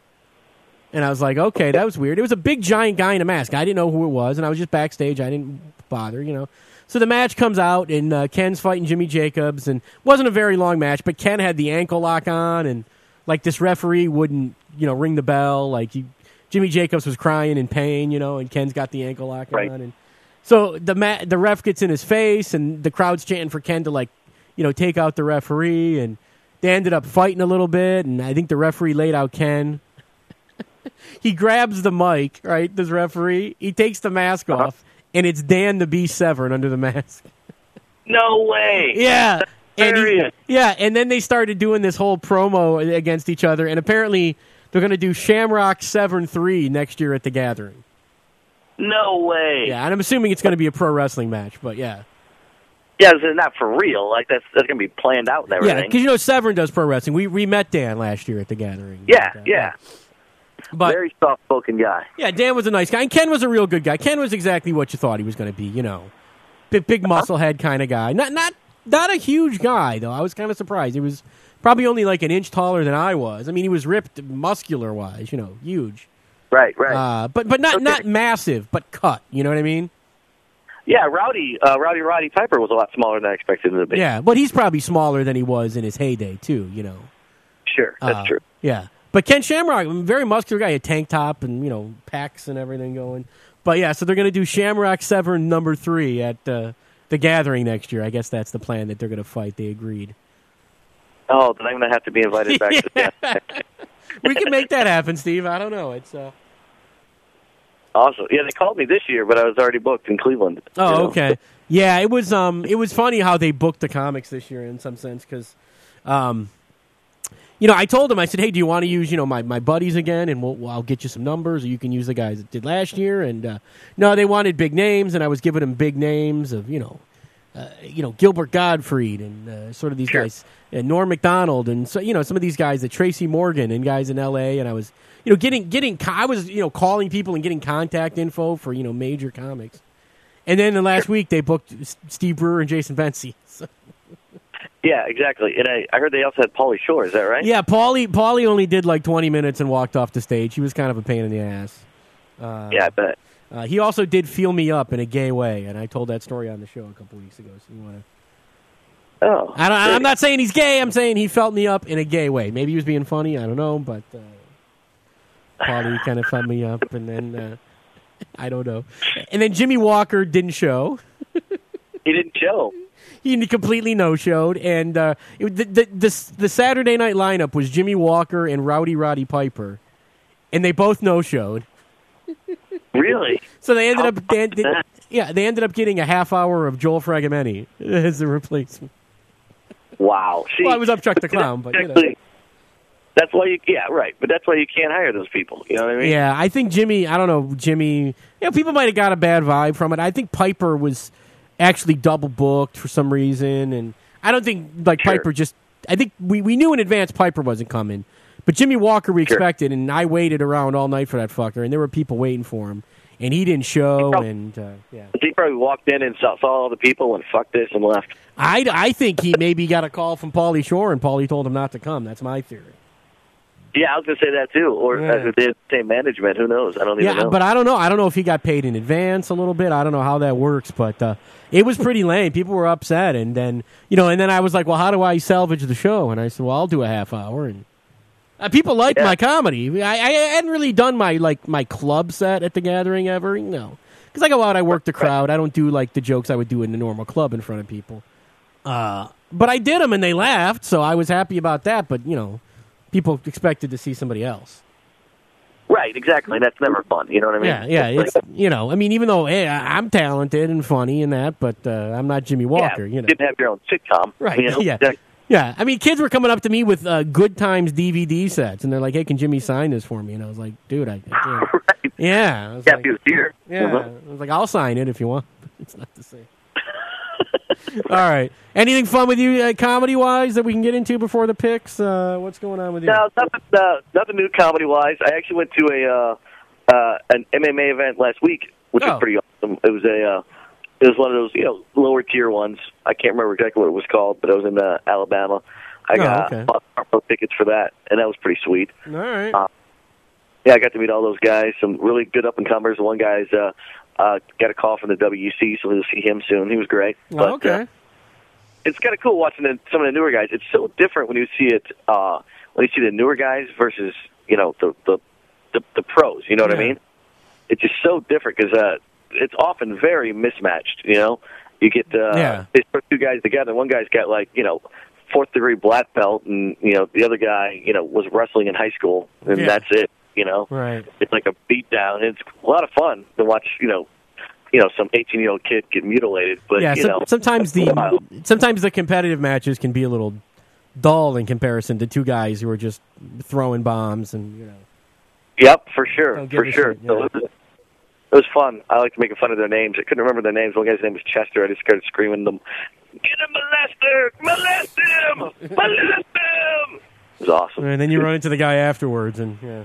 And I was like, okay, that was weird. It was a big, giant guy in a mask. I didn't know who it was, and I was just backstage. I didn't bother, you know. So the match comes out, and uh, Ken's fighting Jimmy Jacobs, and it wasn't a very long match, but Ken had the ankle lock on, and, like, this referee wouldn't, you know, ring the bell. Like, he, Jimmy Jacobs was crying in pain, you know, and Ken's got the ankle lock right. on, and so the ma- the ref gets in his face, and the crowd's chanting for Ken to, like, you know, take out the referee, and they ended up fighting a little bit, and I think the referee laid out Ken. He grabs the mic, right, this referee. He takes the mask uh-huh. off, and it's Dan the Beast Severn under the mask. No way. Yeah. And he, yeah, and then they started doing this whole promo against each other, and apparently they're going to do Shamrock Severn three next year at the Gathering. No way. Yeah, and I'm assuming it's going to be a pro wrestling match, but yeah. Yeah, it's not for real. Like, that's that's going to be planned out and everything. Yeah, because, you know, Severn does pro wrestling. We we met Dan last year at the Gathering. Yeah, and, uh, yeah. But, very soft-spoken guy. Yeah, Dan was a nice guy, and Ken was a real good guy. Ken was exactly what you thought he was going to be, you know. Big, big muscle head kind of guy. Not, not, not a huge guy, though. I was kind of surprised. He was probably only like an inch taller than I was. I mean, he was ripped muscular-wise, you know, huge. Right, right. Uh, but but not okay. not massive, but cut. You know what I mean? Yeah, Rowdy, uh, Rowdy Roddy Piper was a lot smaller than I expected him to be. Yeah, but he's probably smaller than he was in his heyday too. You know. Sure, that's uh, true. Yeah, but Ken Shamrock, very muscular guy, a tank top and, you know, packs and everything going. But yeah, so they're going to do Shamrock Severn number three at uh, the Gathering next year. I guess that's the plan that they're going to fight. They agreed. Oh, then I'm going to have to be invited back to the We can make that happen, Steve. I don't know. It's uh Awesome. Yeah, they called me this year, but I was already booked in Cleveland. Oh, you know? okay. Yeah, it was um, it was funny how they booked the comics this year in some sense because, um, you know, I told them, I said, hey, do you want to use, you know, my, my buddies again, and we'll, well, I'll get you some numbers, or you can use the guys that did last year. And uh, no, they wanted big names, and I was giving them big names of, you know, uh, you know, Gilbert Gottfried and uh, sort of these Sure. guys, and Norm Macdonald, and so you know, some of these guys, that Tracy Morgan and guys in L A. And I was, you know, getting getting, I was, you know, calling people and getting contact info for, you know, major comics. And then the last week they booked Steve Brewer and Jason Bensi. So. Yeah, exactly. And I, I heard they also had Pauly Shore. Is that right? Yeah, Paulie Paulie only did like twenty minutes and walked off the stage. He was kind of a pain in the ass. Uh, Yeah, I bet. Uh, he also did Feel Me Up in a gay way, and I told that story on the show a couple weeks ago. So you want to? Oh, I don't, I'm great. not saying he's gay. I'm saying he felt me up in a gay way. Maybe he was being funny. I don't know, but uh, Paulie kind of felt me up, and then uh, I don't know. And then Jimmy Walker didn't show. He didn't show. He completely no-showed, and uh, it, the, the the the Saturday night lineup was Jimmy Walker and Rowdy Roddy Piper, and they both no-showed. Really? So they ended up, they, they, yeah, they ended up getting a half hour of Joel Fragomeni as the replacement. Wow. See, Well, I was up Chuck the Clown, but you know. exactly. That's why you, yeah, right. But that's why you can't hire those people. You know what I mean? Yeah, I think Jimmy, I don't know, Jimmy, you know, people might have got a bad vibe from it. I think Piper was actually double booked for some reason, and I don't think, like, Sure. Piper just, I think we, we knew in advance Piper wasn't coming, but Jimmy Walker we Sure. expected, and I waited around all night for that fucker, and there were people waiting for him, and he didn't show, probably- and, uh, yeah. He probably walked in and saw, saw all the people and fuck this and left. I, I think he maybe got a call from Pauly Shore, and Pauly told him not to come. That's my theory. Yeah, I was going to say that too. Or Yeah. as it did, same management. Who knows? I don't even Yeah, know. but I don't know. I don't know if he got paid in advance a little bit. I don't know how that works, but uh, it was pretty lame. People were upset, and then you know, and then I was like, "Well, how do I salvage the show?" And I said, "Well, I'll do a half hour." And uh, people like Yeah. my comedy. I, I hadn't really done my like my club set at the Gathering ever, you know, because I go out, I work the crowd. I don't do like the jokes I would do in the normal club in front of people. Uh, but I did them, and they laughed, so I was happy about that. But you know. People expected to see somebody else. Right, exactly. That's never fun. You know what I mean? Yeah, yeah. It's you know, I mean, even though hey, I- I'm talented and funny and that, but uh, I'm not Jimmy Walker. Yeah, you know, didn't have your own sitcom. right? You know? Yeah, yeah. I mean, kids were coming up to me with uh, Good Times D V D sets, and they're like, "Hey, can Jimmy sign this for me?" And I was like, "Dude, I, I can't." Right. Yeah, I was Yeah, like, he was here. yeah. Uh-huh. I was like, "I'll sign it if you want." It's not the same. All right. Anything fun with you, uh, comedy wise, that we can get into before the picks? Uh, what's going on with you? No, nothing, uh, nothing new comedy wise. I actually went to a uh, uh, an M M A event last week, which Oh. was pretty awesome. It was a uh, it was one of those you know lower tier ones. I can't remember exactly what it was called, but it was in uh, Alabama. I Oh, got okay. bought tickets for that, and that was pretty sweet. All right. Uh, Yeah, I got to meet all those guys. Some really good up and comers. One guy's uh, uh, got a call from the W C, so we'll see him soon. He was great. Oh, But, okay. uh, it's kind of cool watching the, some of the newer guys. It's so different when you see it uh, when you see the newer guys versus you know the the the, the pros. You know what I Yeah. mean? It's just so different because uh, it's often very mismatched. You know, you get uh, Yeah. they put two guys together. One guy's got like you know fourth degree black belt, and you know the other guy you know was wrestling in high school, and Yeah. that's it. You know, Right. it's like a beat down. It's a lot of fun to watch. You know. You know, some eighteen-year-old kid get mutilated, but Yeah, you some, know, sometimes that's wild. the sometimes the competitive matches can be a little dull in comparison to two guys who are just throwing bombs and you know. Yep, for sure, Don't give for a sure. shit, yeah. So it, was, it was fun. I like making fun of their names. I couldn't remember their names. One guy's name was Chester. I just started screaming them, "Get him, molester! Molest him! Molest him!" It was awesome. And then you run into the guy afterwards and yeah,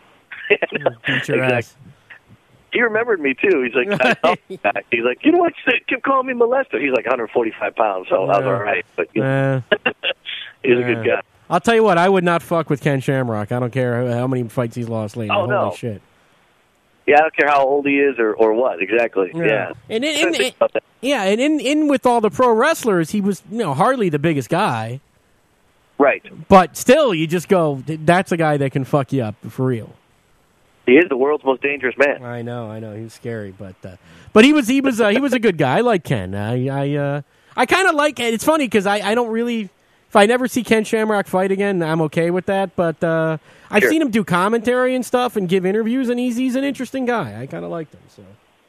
beat your Exactly. ass. He remembered me too. He's like, I felt bad. He's like, you know what? Keep calling me molester. He's like one hundred forty-five pounds, so I was Yeah. all right. But you know, Uh, he was a yeah. good guy. I'll tell you what, I would not fuck with Ken Shamrock. I don't care how, how many fights he's lost lately. Oh, Holy no. shit. Yeah, I don't care how old he is or, or what. Exactly. Yeah. And in, Trying in, to think about that. yeah, and in, in with all the pro wrestlers, he was you know hardly the biggest guy, Right. but still, you just go, that's a guy that can fuck you up for real. He is the world's most dangerous man. I know, I know, he was scary, but uh, but he was he was uh, he was a good guy. I like Ken. I I uh, I kind of like it. It's funny because I, I don't really if I never see Ken Shamrock fight again, I'm okay with that. But uh, I've Sure. seen him do commentary and stuff and give interviews, and he's he's an interesting guy. I kind of liked him. So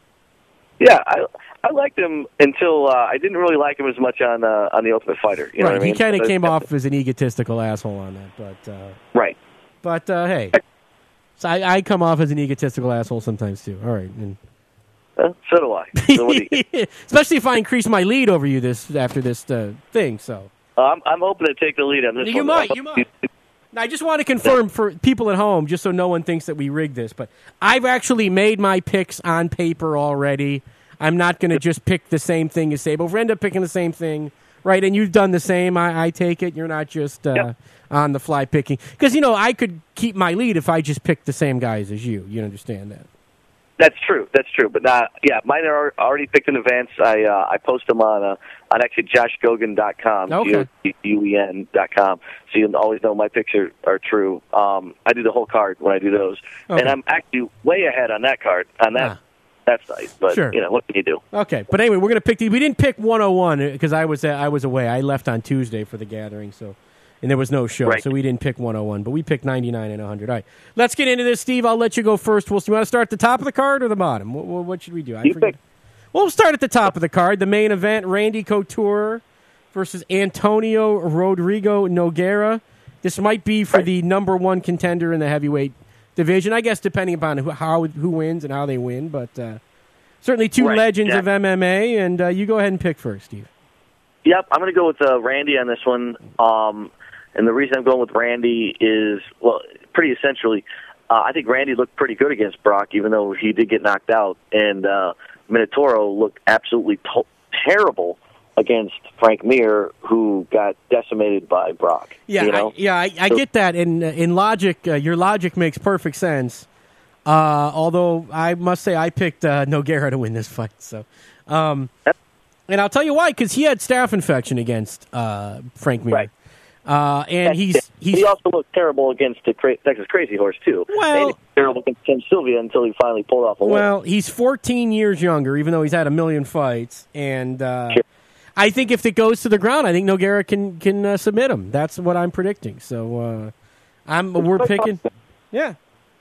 Yeah, I I liked him until uh, I didn't really like him as much on uh, on the Ultimate Fighter. You know right, what I mean? he kind of But- came off as an egotistical asshole on that. But uh, right. but uh, hey, so I, I come off as an egotistical asshole sometimes too. All right. And Uh, so do I. So what do you, especially if I increase my lead over you this after this uh, thing. So uh, I'm I'm hoping to take the lead on this you one. might, you might. Now, I just want to confirm for people at home, just so no one thinks that we rigged this, but I've actually made my picks on paper already. I'm not going to just pick the same thing as Sable. If we end up picking the same thing, right, and you've done the same, I, I take it. You're not just uh, Yep. on the fly picking. Because, you know, I could keep my lead if I just picked the same guys as you. You understand that? That's true. That's true. But not, yeah, mine are already picked in advance. I uh, I post them on uh, on actually josh gogan dot com, Okay. G O U E N dot com, so you'll always know my picks are, are true. Um, I do the whole card when I do those, Okay. and I'm actually way ahead on that card on that Ah. that site. But Sure. you know, what can you do? Okay, but anyway, we're going to pick these. We didn't pick one oh one because I was uh, I was away. I left on Tuesday for the gathering, so and there was no show, Right. so we didn't pick one oh one, but we picked ninety-nine and one hundred. All right, let's get into this, Steve. I'll let you go first. We'll, you want to start at the top of the card or the bottom? What, what, what should we do? I You forget. pick. Well, we'll start at the top of the card. The main event, Randy Couture versus Antonio Rodrigo Nogueira. This might be for Right. the number one contender in the heavyweight division, I guess, depending upon who, how, who wins and how they win, but uh, certainly two Right, legends yeah. of M M A, and uh, you go ahead and pick first, Steve. Yep, I'm going to go with uh, Randy on this one. Um, and the reason I'm going with Randy is, well, pretty essentially, uh, I think Randy looked pretty good against Brock, even though he did get knocked out. And uh, Minotauro looked absolutely to- terrible against Frank Mir, who got decimated by Brock. Yeah, you know? I, yeah, I, I get that. And uh, in logic, uh, your logic makes perfect sense. Uh, although I must say, I picked uh, Nogueira to win this fight. So, um, and I'll tell you why, because he had staph infection against uh, Frank Mir. Right. Uh, and he's he's he also looked terrible against the Cra- Texas Crazy Horse, too. Well- and he was terrible against Tim Sylvia until he finally pulled off a win. well, he's fourteen years younger, even though he's had a million fights. And uh, Sure. I think if it goes to the ground, I think Nogueira can can uh, submit him. That's what I'm predicting. So uh, I'm we're picking, yeah.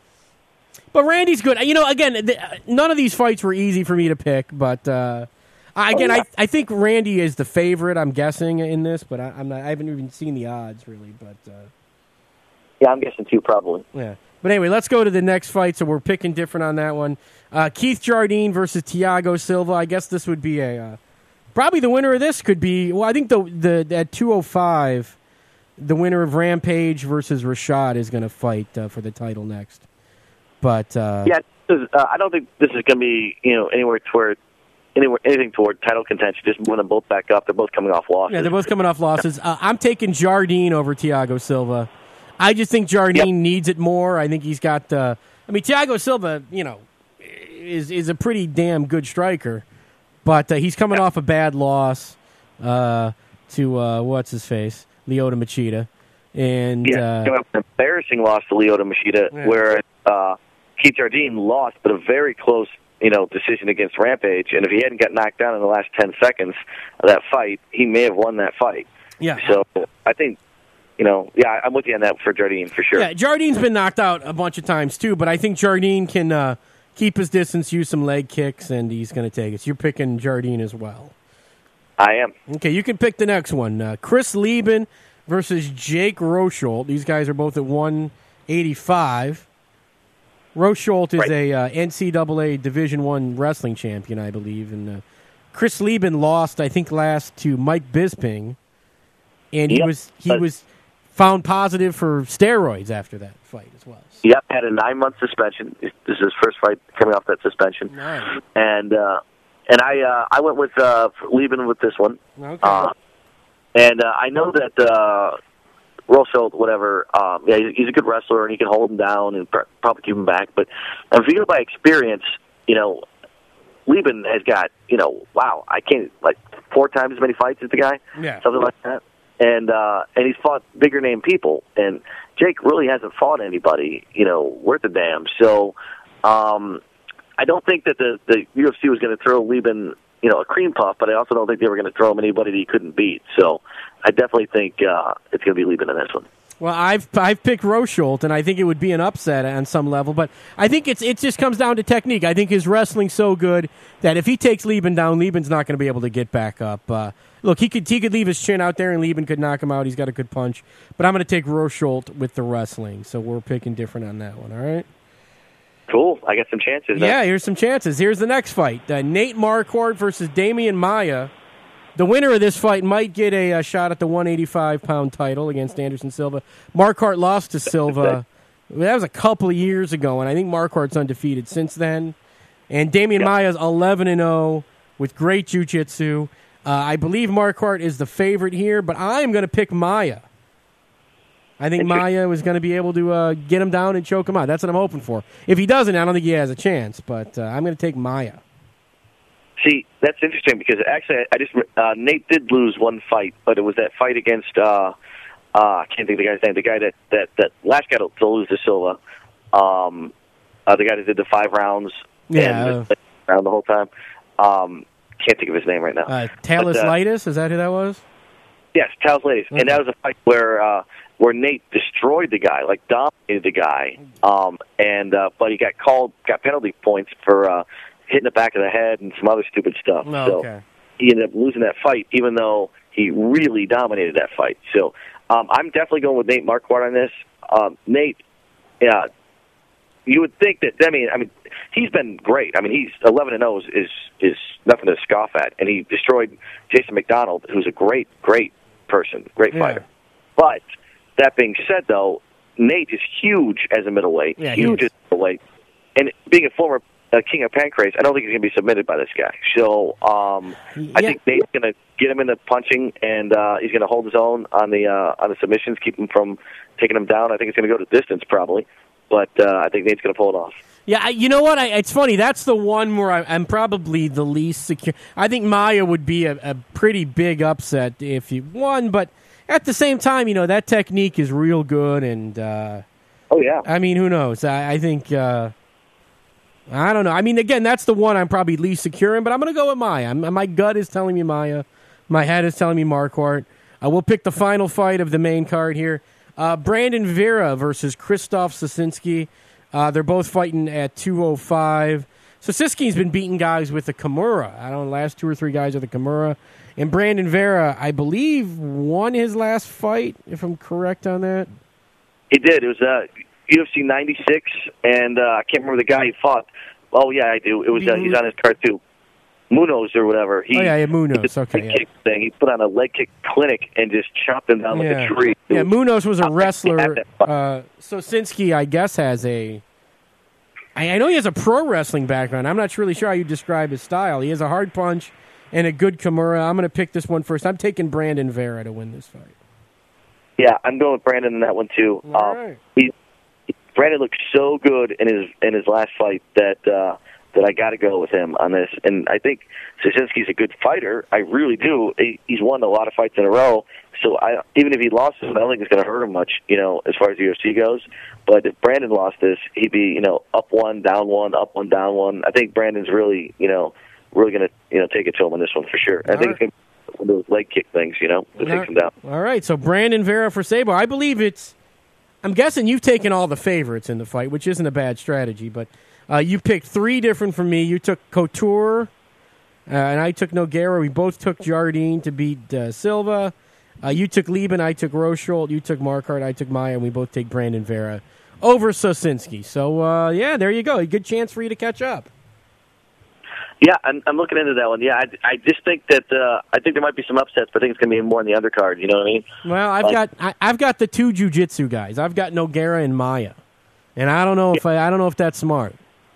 But Randy's good. You know, again, th- none of these fights were easy for me to pick. But uh, I- again, Oh, yeah. I I think Randy is the favorite. I'm guessing in this, but I, I'm not. I haven't even seen the odds really. But uh, Yeah, I'm guessing, too, probably. yeah. But anyway, let's go to the next fight. So we're picking different on that one. Uh, Keith Jardine versus Thiago Silva. I guess this would be a uh, probably the winner of this could be. Well, I think the the at two oh five, the winner of Rampage versus Rashad is going to fight uh, for the title next. But uh, Yeah, this is, uh, I don't think this is going to be, you know, anywhere toward anywhere anything toward title contention. Just moving them both back up. They're both coming off losses. yeah, they're both coming off losses. Uh, I'm taking Jardine over Thiago Silva. I just think Jardine Yep. needs it more. I think he's got. Uh, I mean, Thiago Silva, you know, is is a pretty damn good striker, but uh, he's coming off a bad loss uh, to uh, what's his face, Lyoto Machida, and Yeah, uh, coming up with an embarrassing loss to Lyoto Machida, Yeah. where uh, Keith Jardine lost, but a very close, you know, decision against Rampage. And if he hadn't got knocked down in the last ten seconds of that fight, he may have won that fight. yeah, So I think, you know, yeah, I'm with you on that for Jardine for sure. yeah. Jardine's been knocked out a bunch of times too, but I think Jardine can uh, keep his distance, use some leg kicks, and he's going to take it. So you're picking Jardine as well. I am. Okay, you can pick the next one. Uh, Chris Lieben versus Jake Rosholt. These guys are both at one eighty-five. Rosholt is Right. a uh, N C double A Division One wrestling champion, I believe. And uh, Chris Lieben lost, I think, last to Mike Bisping, and he Yep. was he Uh, was found positive for steroids after that fight as well. Yep, had a nine-month suspension. This is his first fight coming off that suspension. Nice. And uh, and I uh, I went with uh, Lieben with this one. Okay. Uh, and uh, I know that uh, Rosholt, whatever, um, yeah, he's, he's a good wrestler and he can hold him down and pr- probably keep him back. But if you go by experience, you know, Lieben has got, you know, wow, I can't, like four times as many fights as the guy, Yeah. something like that. And uh, and he's fought bigger name people, and Jake really hasn't fought anybody, you know, worth a damn. So um, I don't think that the, the U F C was going to throw Lieben, you know, a cream puff, but I also don't think they were going to throw him anybody that he couldn't beat. So I definitely think uh, it's going to be Lieben in this one. Well, I've I've picked Rosholt, and I think it would be an upset on some level. But I think it's it just comes down to technique. I think his wrestling's so good that if he takes Lieben down, Lieben's not going to be able to get back up. Uh, look, he could he could leave his chin out there, and Lieben could knock him out. He's got a good punch. But I'm going to take Rosholt with the wrestling, so we're picking different on that one. All right. Cool. I got some chances. Yeah, here's some chances. Here's the next fight: uh, Nate Marquardt versus Damian Maia. The winner of this fight might get a, a shot at the one eighty-five pound title against Anderson Silva. Marquardt lost to Silva. That was a couple of years ago, and I think Marquardt's undefeated since then. And Damian yep. Maia's eleven and oh with great jiu-jitsu. Uh, I believe Marquardt is the favorite here, but I am going to pick Maia. I think Maia was going to be able to uh, get him down and choke him out. That's what I'm hoping for. If he doesn't, I don't think he has a chance, but uh, I'm going to take Maia. See, that's interesting because actually, I just uh, Nate did lose one fight, but it was that fight against uh, uh, I can't think of the guy's name. The guy that that, that last guy to, to lose to Silva, um, uh, the guy that did the five rounds, yeah, and the, around the whole time. Um, can't think of his name right now. Uh, Talis uh, Litis, is that who that was? Yes, Talis Litis, okay. And that was a fight where uh, where Nate destroyed the guy, like dominated the guy, um, and uh, but he got called, got penalty points for. Uh, hitting the back of the head and some other stupid stuff. Oh, so okay. he ended up losing that fight, even though he really dominated that fight. So um, I'm definitely going with Nate Marquardt on this. Um, Nate, yeah, you would think that. I mean, I mean, he's been great. I mean, he's eleven and oh is, is is nothing to scoff at, and he destroyed Jason McDonald, who's a great, great person, great yeah. fighter. But that being said, though, Nate is huge as a middleweight, yeah, huge as a middleweight, and being a former Uh, King of Pancrase, I don't think he's going to be submitted by this guy. So um, yeah. I think Nate's going to get him in the punching, and uh, he's going to hold his own on the uh, on the submissions, keep him from taking him down. I think it's going to go to distance probably, but uh, I think Nate's going to pull it off. Yeah, you know what? I, it's funny. That's the one where I, I'm probably the least secure. I think Maia would be a, a pretty big upset if he won, but at the same time, you know, that technique is real good, and uh, oh yeah, I mean, who knows? I, I think. Uh, I don't know. I mean, again, that's the one I'm probably least secure in, but I'm going to go with Maia. I'm, my gut is telling me Maia. My head is telling me Marquardt. I will pick the final fight of the main card here. Uh, Brandon Vera versus Krzysztof Sosinski. Uh, they're both fighting at two oh five. Sosinski's been beating guys with the Kimura. I don't know, last two or three guys with the Kimura. And Brandon Vera, I believe, won his last fight, if I'm correct on that. He did. It was uh, U F C ninety-six, and uh, I can't remember the guy he fought. Oh, yeah, I do. It was uh, he's on his card, too. Munoz or whatever. He, oh, yeah, yeah Munoz. Okay, yeah. Thing. He put on a leg kick clinic and just chopped him down yeah. like a tree. It yeah, was, Munoz was a wrestler. Uh, Sosinski, I guess, has a... I, I know he has a pro wrestling background. I'm not really sure how you describe his style. He has a hard punch and a good Kimura. I'm going to pick this one first. I'm taking Brandon Vera to win this fight. Yeah, I'm going with Brandon in that one, too. All um, right. He, Brandon looked so good in his in his last fight that uh, that I got to go with him on this. And I think Sosinski's a good fighter. I really do. He, he's won a lot of fights in a row. So I, even if he lost this, I don't think it's going to hurt him much, you know, as far as the U F C goes. But if Brandon lost this, he'd be, you know, up one, down one, up one, down one. I think Brandon's really, you know, really going to, you know, take it to him on this one for sure. I think right. it's going to be one of those leg kick things, you know, that takes him down. All right, so Brandon Vera for Sabo. I believe it's, I'm guessing you've taken all the favorites in the fight, which isn't a bad strategy, but uh, you picked three different from me. You took Couture, uh, and I took Nogueira. We both took Jardine to beat uh, Silva. Uh, you took Lieben, I took Rosholt. You took Marquardt, I took Maia, and we both take Brandon Vera over Sosinski. So, uh, yeah, there you go. A good chance for you to catch up. Yeah, I'm, I'm looking into that one. Yeah, I, I just think that uh, I think there might be some upsets, but I think it's going to be more in the undercard. You know what I mean? Well, I've like, got I, I've got the two jiu-jitsu guys. I've got Nogueira and Maia, and I don't know if I, I don't know if that's smart.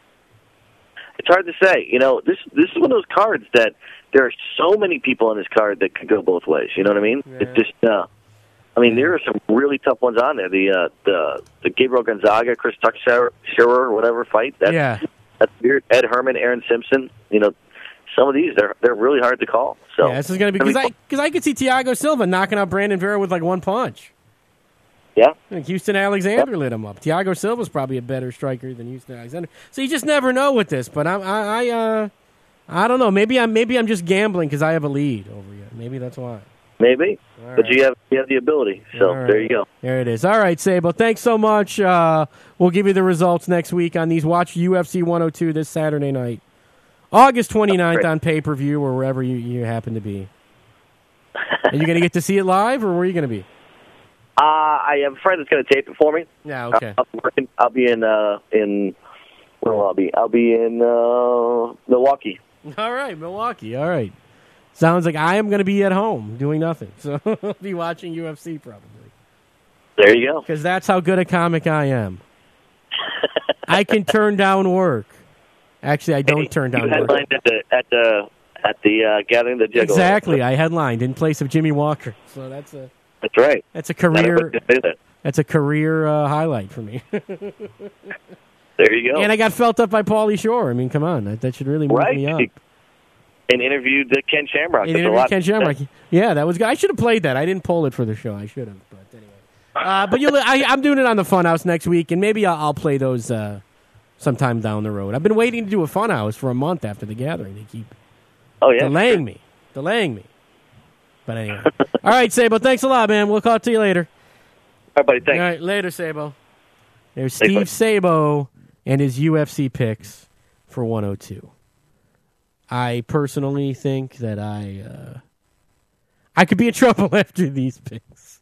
It's hard to say. You know, this this is one of those cards that there are so many people on this card that could go both ways. You know what I mean? Yeah. It's just. Uh, I mean, there are some really tough ones on there. The uh, the the Gabriel Gonzaga, Chris Tuchscherer, or whatever fight. That's, yeah. That's weird. Ed Herman, Aaron Simpson. You know, some of these they're they're really hard to call. So yeah, this is going to be because I because I, I could see Thiago Silva knocking out Brandon Vera with like one punch. Yeah, like Houston Alexander yep. lit him up. Thiago Silva's probably a better striker than Houston Alexander. So you just never know with this. But I I I, uh, I don't know. Maybe I'm maybe I'm just gambling because I have a lead over you. Maybe that's why. Maybe. All But right. you have you have the ability. So All right. there you go. There it is. All right, Sable. Thanks so much. Uh, we'll give you the results next week on these. Watch U F C one oh two this Saturday night. August twenty-ninth Great. on pay-per-view or wherever you, you happen to be. Are you going to get to see it live, or where are you going to be? Uh, I have a friend that's going to tape it for me. Yeah, okay. I'll be, working, I'll be in uh, in where will I be? I'll be in uh, Milwaukee. All right, Milwaukee. All right. Sounds like I am going to be at home doing nothing. So I'll be watching U F C probably. There you go. Because that's how good a comic I am. I can turn down work. Actually, I don't Hey, turn down you work. headlined at the at the at the uh, gathering of the Juggalo. Exactly. I headlined in place of Jimmy Walker. So that's a That's right. that's a Not career everybody can say that. that's a career uh, highlight for me. There you go. And I got felt up by Pauly Shore. I mean, come on, that, that should really move right. me up. And interviewed uh, Ken Shamrock. It That's a interviewed lot. Ken Shamrock. Yeah, that was good. I should have played that. I didn't pull it for the show. I should have, but anyway. Uh, but you'll, I, I'm doing it on the Funhouse next week, and maybe I'll, I'll play those uh, sometime down the road. I've been waiting to do a Funhouse for a month after the gathering. They keep Oh yeah. delaying me, delaying me. But anyway, all right, Sabo. Thanks a lot, man. We'll talk to you later. All right, buddy. Thanks. All right, later, Sabo. There's Thanks, Steve bud. Sabo and his U F C picks for one oh two. I personally think that I uh, I could be in trouble after these picks.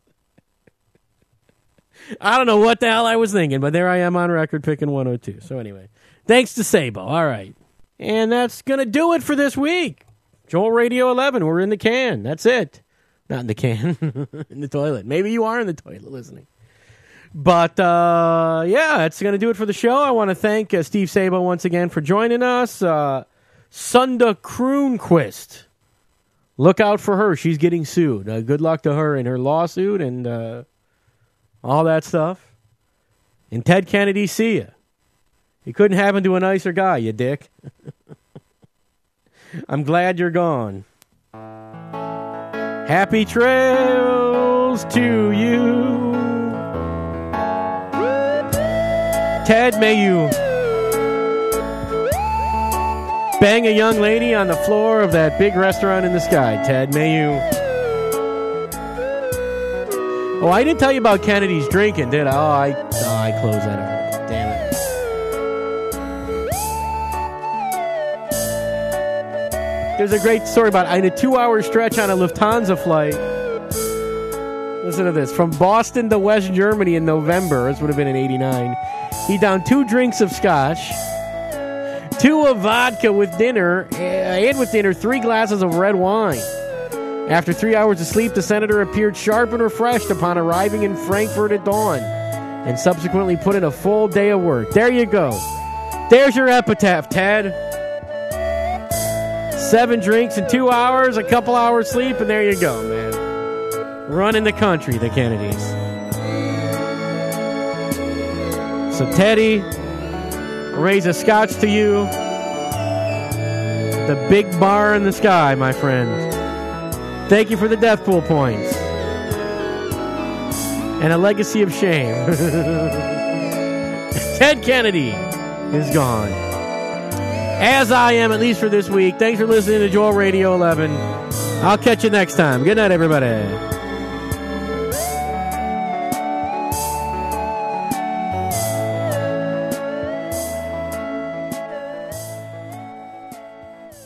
I don't know what the hell I was thinking, but there I am on record picking one oh two. So anyway, thanks to Sabo. All right. And that's going to do it for this week. Joel Radio eleven, we're in the can. That's it. Not in the can, in the toilet. Maybe you are in the toilet listening. But, uh, yeah, that's going to do it for the show. I want to thank uh, Steve Sabo once again for joining us. Uh, Sunda Kroonquist. Look out for her. She's getting sued. Uh, good luck to her in her lawsuit and uh, all that stuff. And Ted Kennedy, see ya. You couldn't happen to a nicer guy, you dick. I'm glad you're gone. Happy trails to you. Ted, may you bang a young lady on the floor of that big restaurant in the sky. Ted, may you... Oh, I didn't tell you about Kennedy's drinking, did I? Oh, I, oh, I closed that already. Damn it. There's a great story about in a two-hour stretch on a Lufthansa flight. Listen to this. From Boston to West Germany in November, this would have been in eighty-nine, he downed two drinks of scotch, two of vodka with dinner, and with dinner, three glasses of red wine. After three hours of sleep, the senator appeared sharp and refreshed upon arriving in Frankfurt at dawn, and subsequently put in a full day of work. There you go. There's your epitaph, Ted. Seven drinks in two hours, a couple hours sleep, and there you go, man. Running the country, the Kennedys. So, Teddy, raise a scotch to you. The big bar in the sky, my friend. Thank you for the death pool points. And a legacy of shame. Ted Kennedy is gone. As I am, at least for this week. Thanks for listening to Joel Radio eleven. I'll catch you next time. Good night, everybody.